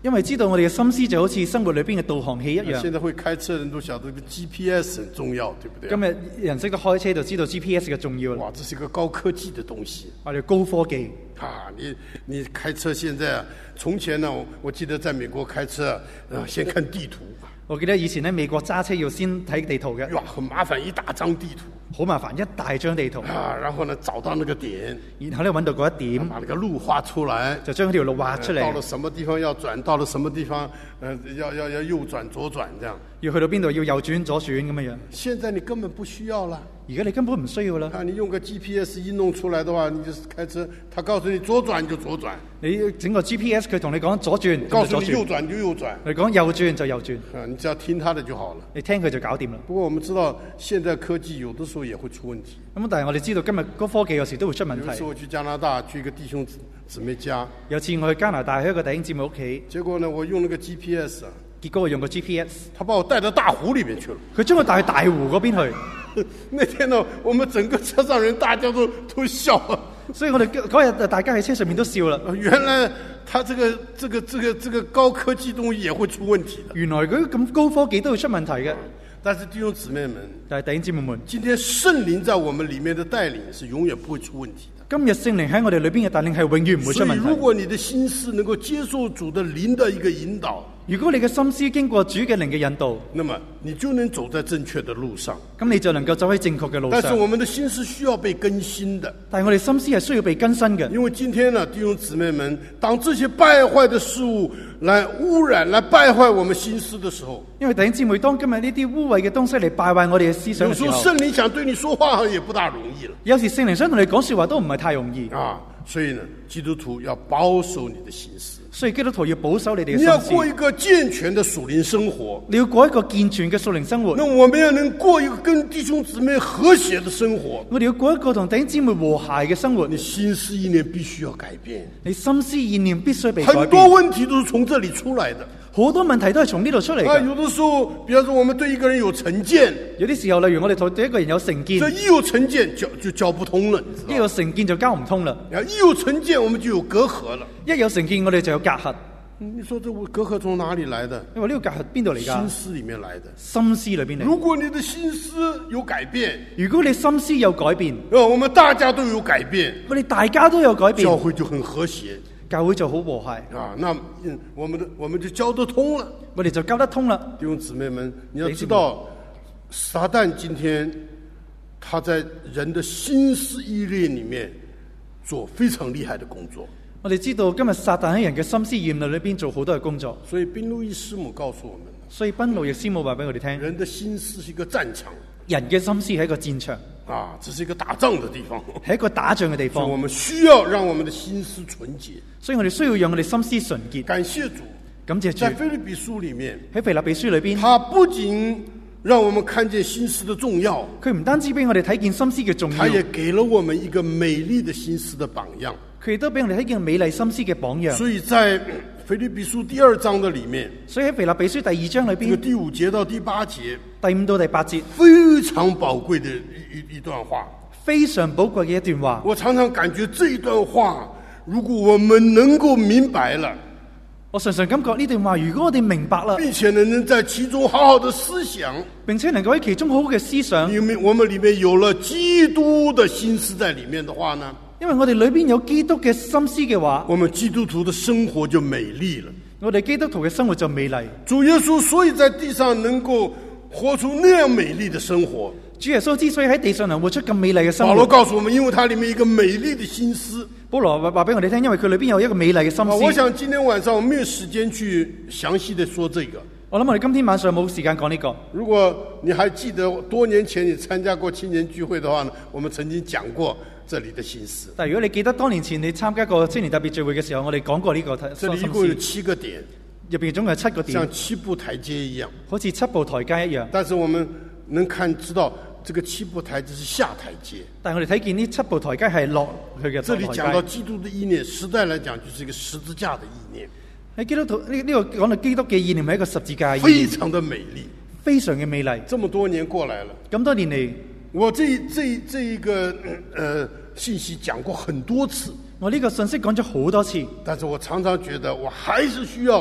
因為知道我哋嘅心思就好似生活裏邊嘅導航器一樣。 現在會開車的人都曉得這個 GPS 很重要，對不對？ 今日人識得開車就知道 GPS 嘅重要。 哇，這是一個高科技的東西。 我哋高科技啊，你開車現在啊，從前呢，我記得在美國開車，先看地圖。 我記得以前喺美國揸車要先睇地圖嘅。 哇，很麻煩，一大張地圖。 好麻煩，一大張地圖。 啊，然後呢，找到那個點， 然後咧揾到嗰一點， 把那個路畫出來， 就將嗰條路畫出嚟。 到了什麼地方要轉，到了什麼地方，要右轉左轉，這樣。 要去到邊度要右轉左轉咁樣。 現在你根本不需要了。 而家你根本唔需要啦。 啊，你用個 GPS 一弄出來的話，你就是開車，他告訴你左轉你就左轉。你整個 GPS 佢同你講左轉， 告訴你右轉就右轉。 你講右轉就右轉。 啊，你只要聽他的就好了。 你聽佢就搞掂啦。 不過我們知道，現在科技有的時候也會出問題。 咁但係我哋知道今日嗰科技有時都會出問題。 有時我去加拿大，去一個弟兄姊妹家。 有次我去加拿大，去一個弟兄姊妹屋企。 結果呢，我用那個 GPS 啊。 結果我用個 GPS， 他把我帶到大湖裏面去了。 佢將我帶去大湖嗰邊去。 那天呢，我們整個車上人大家都笑了。 所以我哋嗰日大家喺車上面都笑啦。 原來他這個高科技東西也會出問題的。 原來佢咁高科技都會出問題嘅。 但是弟兄姊妹們， 但係弟兄姊妹們， 今天聖靈在我們裏面的帶領是永遠不會出問題的。 今日聖靈喺我哋裏邊嘅帶領係永遠唔會出問題。 所以如果你的心思能夠接受主的靈的一個引導， 如果你嘅心思經過主嘅靈嘅引導， 那麼你就能走在正確的路上。 咁你就能夠走喺正確嘅路上。 但是我們的心思需要被更新的。 但係我哋心思係需要被更新嘅。 因為今天呢，弟兄姊妹們，當這些敗壞的事物來污染、來敗壞我們心思的時候， 因為弟兄姊妹，當今日呢啲污穢嘅東西嚟敗壞我哋嘅思想嘅時候， 有時候聖靈想對你說話，好像也不大容易了。 有時聖靈想同你講說話都唔係太容易啊。所以呢，基督徒要保守你的心思。 所以基督徒要保守你哋嘅心思。 你要過一個健全的屬靈生活。 你要過一個健全嘅屬靈生活。 那我們要能過一個跟弟兄姊妹和諧的生活。 我哋要過一個同弟兄姊妹和諧嘅生活。 你心思意念必須要改變。 你心思意念必須被改變。 很多問題都是從這裏出來的。 好多問題都係從呢度出嚟嘅。 有的時候，比方說我們對一個人有成見， 有啲時候，例如我哋對一個人有成見， 這一有成見就交不通了， 一有成見就交唔通啦。 一有成見，我們就有隔閡了。 一有成見，我哋就有隔閡。 你說這隔閡從哪裏來的？ 因為呢個隔閡邊度嚟㗎？ 心思裏面來的。 心思裏邊嚟。 如果你的心思有改變， 如果你心思有改變， 我們大家都有改變， 我哋大家都有改變， 教會就很和諧。 教會就好和諧啊，那我們就交得通了， 我哋就交得通了。 弟兄姊妹們，你要知道，撒旦今天他在人的心思意念裏面做非常厲害的工作。 我哋知道今日撒旦喺人嘅心思意念裏邊做好多嘅工作。 所以賓路易師母告訴我們， 所以賓路易師母話俾我哋聽， 人的心思是一個戰場， 人嘅心思係一個戰場。 啊，這是一個打仗的地方， 係一個打仗嘅地方。 所以我們需要讓我們的心思純潔， 所以我哋需要讓我哋心思純潔。 感謝主， 感謝主。 在腓立比書裏面， 喺腓立比書裏邊， 他不僅讓我們看見心思的重要， 佢唔單止俾我哋睇見心思嘅重要， 他也給了我們一個美麗的心思的榜樣。 佢亦都俾我哋睇見美麗心思嘅榜樣。 所以在腓立比書第2章的裏面， 所以喺腓立比書第2章裏邊， 這個第5節到第8節， 第5到第8節， 非常寶貴的一段話， 非常寶貴嘅一段話。 我常常感覺這一段話，如果我們能夠明白了， 我常常感覺呢段話，如果我哋明白了， 並且能在其中好好的思想， 並且能夠喺其中好好嘅思想， 因為我們裏面有了基督的心思在裏面的話呢， 因為我哋裏邊有基督嘅心思嘅話， 我們基督徒的生活就美麗了。 我哋基督徒嘅生活就美麗。 主耶穌所以在地上能夠活出那樣美麗的生活， 主耶穌之所以喺地上能活出咁美麗嘅生活， 保羅告訴我們，因為他裏面一個美麗的心思。 保羅話俾我哋聽，因為佢裏邊有一個美麗嘅心思。 我想今天晚上我沒有時間去詳細的說這個。 我諗我哋今天晚上冇時間講呢個。 如果你還記得多年前你參加過青年聚會的話呢，我們曾經講過這裏的心思。 但如果你記得多年前你參加過青年特別聚會嘅時候，我哋講過呢個心思。 這裏一共有7個點， 入邊總共有7個點， 像7步台階一樣， 好似7步台階一樣。 但是我們能知道這個7步台階是下台階。 但係我哋睇見呢7步台階係落去嘅台階。 這裏講到基督的意念，時代來講就是一個十字架的意念。喺基督徒呢個講到基督嘅意念係一個十字架， 非常的美麗， 非常嘅美麗。 這麼多年過來了， 咁多年嚟， 我這一個信息講過很多次， 我呢個信息講咗好多次， 但是我常常覺得我還是需要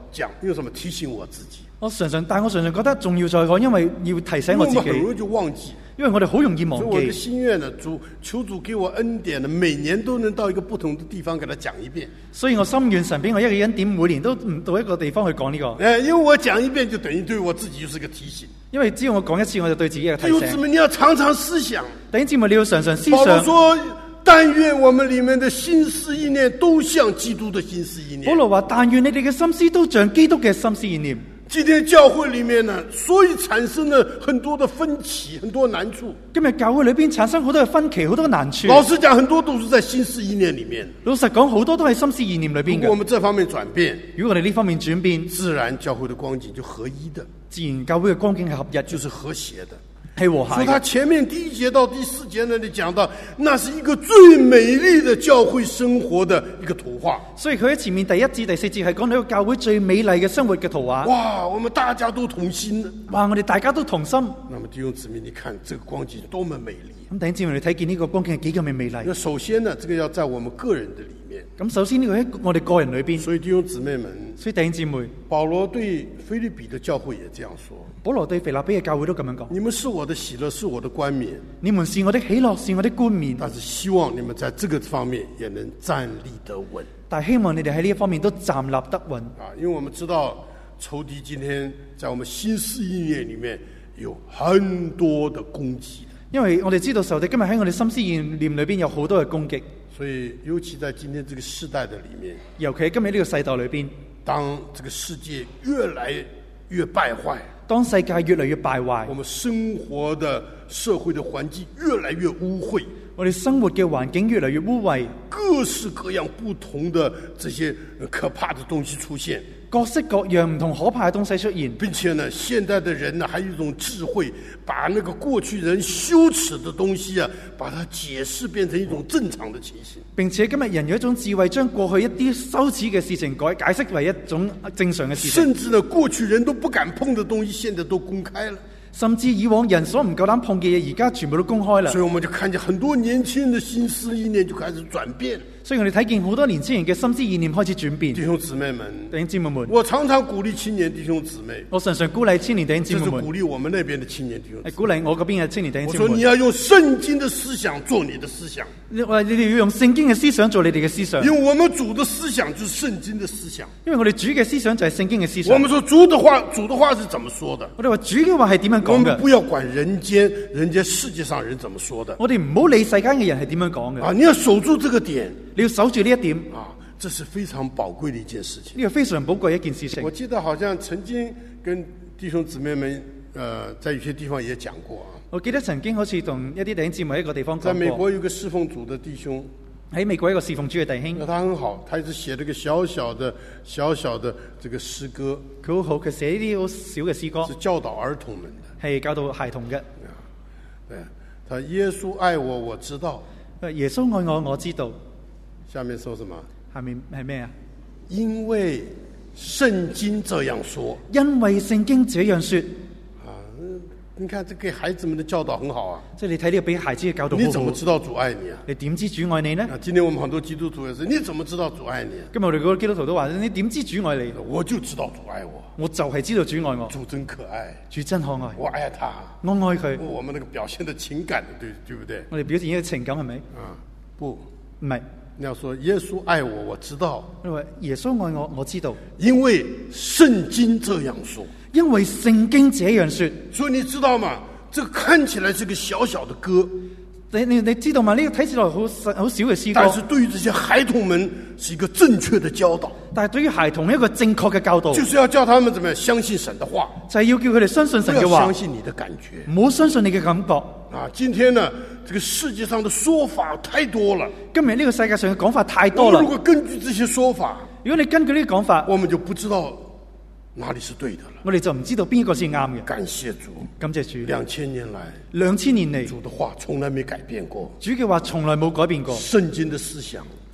讲，因为什么？提醒我自己。 但我常常覺得重要在我，因為要提醒我自己。 因為我們很容易就忘記。 因為我哋好容易忘記。 所以我的心願呢，求主給我恩典呢，每年都能到一個不同的地方給他講一遍。 所以我心願神俾我一個恩典，每年都唔到一個地方去講呢個。 因為我講一遍就等於對我自己就是個提醒。 因為只要我講一次，我就對自己一個提醒。 弟兄姊妹，你要常常思想。 弟兄姊妹，你要常常思保羅想。 說：但願我們裏面的心思意念都像基督的心思意念。 保羅話：但願你哋嘅心思都像基督嘅心思意念。 今天教會裏面呢，所以產生了很多的分歧，很多難處。 今日教會裏邊產生好多嘅分歧，好多嘅難處。 老實講，很多都是在心思意念裏面。 老實講，好多都係心思意念裏邊嘅。 如果我們這方面轉變， 如果我哋呢方面轉變， 自然教會的光景就合一的。 自然教會嘅光景係合一， 就是和諧的。 係和諧。 所以他前面第一節到第四節那裡講到，那是一個最美麗的教會生活的一個圖畫。 所以佢喺前面第一至第四節係講到一個教會最美麗嘅生活嘅圖畫。 哇，我們大家都同心。 哇，我哋大家都同心。 那麼弟兄姊妹，你看這個光景多麼美麗。 咁弟兄姊妹，你睇見呢個光景係幾咁美麗。 那首先呢，這個要在我們個人的裡面。 咁首先呢個喺我哋個人裏邊。 所以弟兄姊妹們， 所以弟兄姊妹， 保羅對腓立比的教會也這樣說。 保羅對腓立比嘅教會都咁樣講： 你們是我的喜樂，是我的冠冕。 你們是我的喜樂，是我的冠冕。 但是希望你們在這個方面也能站立得穩。 但希望你哋喺呢一方面都站立得穩。 因為我們知道仇敵今天在我們心思意念裡面有很多的攻擊。 因為我哋知道仇敵今日喺我哋心思意念裏邊有好多嘅攻擊。 所以尤其在今天這個世代的裡面， 尤其喺今日呢個世代裏邊， 當這個世界越來越敗壞， 當世界越來越敗壞， 我們生活的社會的環境越來越污穢， 我哋生活嘅環境越來越污穢， 各式各樣不同的這些可怕的東西出現， 各式各樣唔同可怕嘅東西出現， 並且呢，現代的人呢，還有一種智慧，把那個過去人羞恥的東西啊，把它解釋變成一種正常的情形。 並且今日人有一種智慧，將過去一啲羞恥嘅事情解釋為一種正常嘅事情。 甚至呢，過去人都不敢碰的東西，現在都公開了。 甚至以往人所唔夠膽碰嘅嘢，而家全部都公開啦。 所以我們就看見很多年輕人的心思意念就開始轉變。 所以我哋睇見好多年輕人嘅心思意念開始轉變。 弟兄姊妹們， 弟兄姊妹們， 我常常鼓勵青年弟兄姊妹。 我常常鼓勵青年弟兄姊妹們。 這是鼓勵我們那邊的青年弟兄姊妹。 係鼓勵我嗰邊嘅青年弟兄姊妹。 我說你要用聖經的思想做你的思想。 你哋要用聖經嘅思想做你哋嘅思想。 因為我們主的思想就是聖經的思想。 因為我哋主嘅思想就係聖經嘅思想。 我們說主的話是怎麼說的？ 我哋話主嘅話係點樣講嘅？ 我們不要管人間世界上人怎麼說的。 我哋唔好理世間嘅人係點樣講嘅。 啊，你要守住這個點， 你要守住呢一點。 啊，這是非常寶貴的一件事情。 呢個非常寶貴一件事情。 我記得好像曾經跟弟兄姊妹們，在有些地方也講過啊。我記得曾經好似同一啲弟兄姊妹喺一個地方講過。在美國有個侍奉主的弟兄，喺美國一個侍奉主嘅弟兄，他很好，他一直寫了一個小小的這個詩歌。佢好好，佢寫啲好小嘅詩歌，是教導兒童們的，係教導孩童嘅。對，他耶穌愛我，我知道。耶穌愛我，我知道。下面說什麼？下面係咩啊？因為聖經這樣說。因為聖經這樣說。啊，你看這給孩子們的教導很好啊。即係你睇呢個俾孩子嘅教導好好。你怎麼知道主愛你啊？你點知主愛你呢？啊，今天我們很多基督徒也是，你怎麼知道主愛你啊？今日我哋嗰個基督徒都話：你點知主愛你？我就知道主愛我。我就係知道主愛我。主真可愛。主真可愛。我愛他。我愛佢。我們那個表現的情感，對不對？我哋表現嘅情感係咪？啊，不，唔係。你要說耶穌愛我，我知道。因為耶穌愛我，我知道。因為聖經這樣說。因為聖經這樣說。所以你知道嗎？這個看起來是個小小的歌。你知道嗎？呢個睇起來好小嘅詩歌。但是對於這些孩童們是一個正確的教導。但係對於孩童一個正確嘅教導，就是要叫他們怎麼樣相信神的話。就係要叫佢哋相信神嘅話。不要相信你的感覺。唔好相信你嘅感覺。啊，今天呢，這個世界上的說法太多了。今日呢個世界上嘅講法太多了。如果根據這些說法，如果你根據呢個講法，我們就不知道哪裡是對的了。我哋就唔知道邊個先啱嘅。感謝主，感謝主。2000年來，2000年嚟，主的話從來沒改變過。主嘅話從來冇改變過。聖經的思想，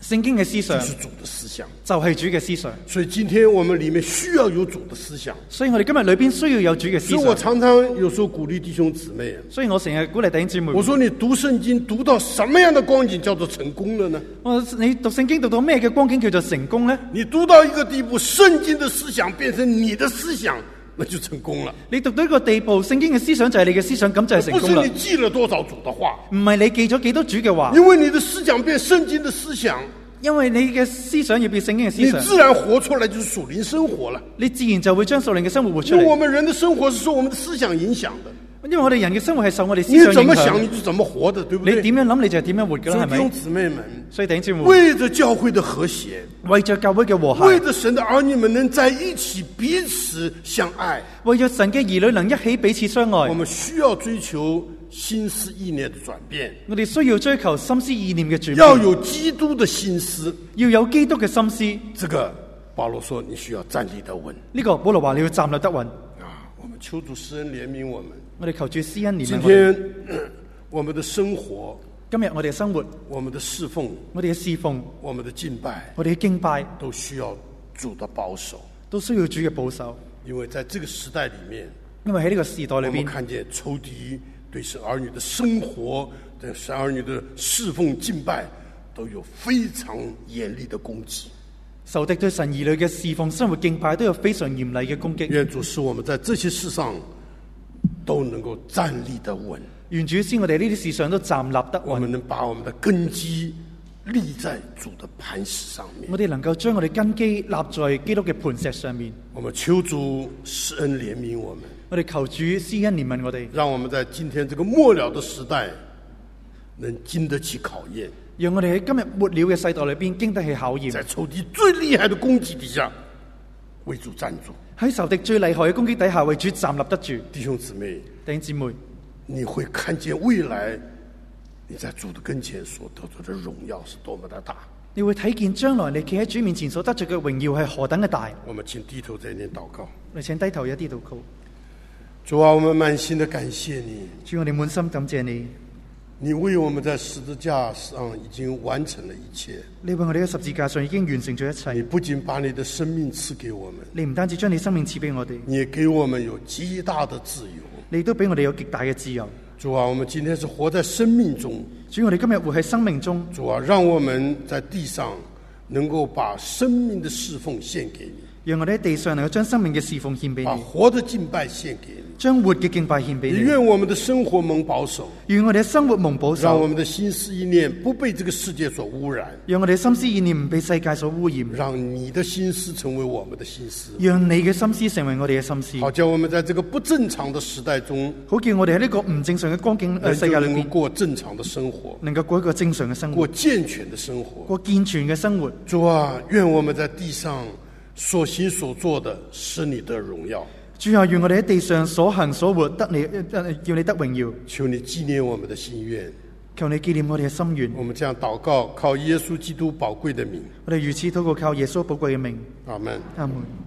聖經嘅思想就是主的思想， 就係主嘅思想。 所以今天我們裏面需要有主的思想。 所以我哋今日裏邊需要有主嘅思所以我想。 常常有時候鼓勵弟兄姊妹， 所以我成日鼓勵弟兄姊妹， 我說你讀聖經讀到什麼樣的光景叫做成功了呢？ 你讀聖經讀到咩嘅光景叫做成功呢？ 你讀到一個地步，聖經的思想變成你的思想，那就成功了。 你讀到一個地步，聖經嘅思想就係你嘅思想，咁就係成功啦。 不是你記了多少主的話， 唔係你記咗幾多主嘅話， 因為你的思想變聖經的思想， 因為你嘅思想要變聖經嘅思你想， 自然活出來就是屬靈生活了。 你自然就會將屬靈嘅生活活出因為我嚟。 們人的生活是受我們的思想影響的， 因為我哋人嘅生活係受我哋思你想影怎麼想響。 你就怎麼活的，對不你對？ 點樣諗你就係點樣活㗎啦，係所以弟兄咪？ 姊妹們， 所以弟兄姊妹， 為着教會的和諧， 為着教會嘅和諧， 為着神的兒女們能在一起彼此相愛， 為着神嘅兒女能一起彼此相愛， 我們需要追求心思意念的轉變， 我哋需要追求心思意念嘅轉變， 要有基督的心思。 要有基督嘅心思。 這個保羅說你需要站立得穩呢個保羅話你要站立得穩。 啊！我們求主施恩憐憫我們。 我哋求主施恩憐今憫我哋。 天我們的生活、 今日我哋嘅生活， 我們的侍奉、 我哋嘅侍奉， 我們的敬拜， 我哋嘅敬拜， 都需要主的保守， 都需要主嘅保守。 因為在這個時代裏面， 因為喺呢個時代裏我們邊， 看見仇敵對神兒女的生活、對神兒女的侍奉敬拜，都有非常嚴厲的攻擊。 仇敵對神兒女嘅侍奉、生活、敬拜都有非常嚴厲嘅攻擊。 願主使我們在這些事上都能夠站立得穩， 願主使我哋呢啲事上都站立得穩， 我們能把我們的根基立在主的磐石上面。 我哋能夠將我哋根基立在基督嘅磐石上面。 我們求主施恩憐憫我們， 我哋求主施恩憐憫我哋， 讓我們在今天這個末了的時代能經得起考驗， 讓我哋喺今日末了嘅世代裏邊經得起考驗， 在仇敵最厲害的攻擊底下為主站住。 喺仇敵最厲害嘅攻擊底下為主站立得住。 弟兄姊妹， 弟兄姊妹， 你會看見未來你在主的跟前所得到的榮耀是多麼的大。 你會睇見將來你企喺主面前所得着嘅榮耀係何等嘅大。 我們請低頭在那禱告。 我哋請低頭一啲禱告。 主啊，我們滿心的感謝你， 主，我哋滿心感謝你， 你為我們在十字架上已經完成了一切。 你為我哋喺十字架上已經完成咗一你切。 不僅把你的生命賜給我們， 你唔單止將你生命賜俾我哋， 你也給我們有極大的自由。 你都俾我哋有極大嘅自由。 主啊，我們今天是活在生命中。 主，我哋今日活喺生命中。 主啊，讓我們在地上能夠把生命的侍奉獻給你， 讓我哋喺地上能夠將生命嘅侍奉獻俾把你， 活的敬拜獻給你。 將活嘅敬拜獻俾也你。 願我們的生活蒙保守， 願我哋嘅生活蒙保守， 讓我們的心思意念不被這個世界所污染， 讓我哋嘅心思意念唔被世界所污染， 讓你的心思成為我們的心思， 讓你嘅心思成為我哋嘅心思， 好叫我們在這個不正常的時代中， 好叫我哋喺呢個唔正常嘅光景世界裏能夠面， 過正常的生活， 能夠過一個正常嘅生過活， 健全的生活。 過健全嘅生活。 主啊，願我們在地上所行所做的使你得榮耀。 主啊，願我哋喺地上所行所活得你，叫你得榮耀。 求你紀念我們的心願， 求你紀念我哋嘅心願。 我們這樣禱告，靠耶穌基督寶貴的名， 我哋如此禱告，靠耶穌寶貴嘅名。 阿門。 阿門。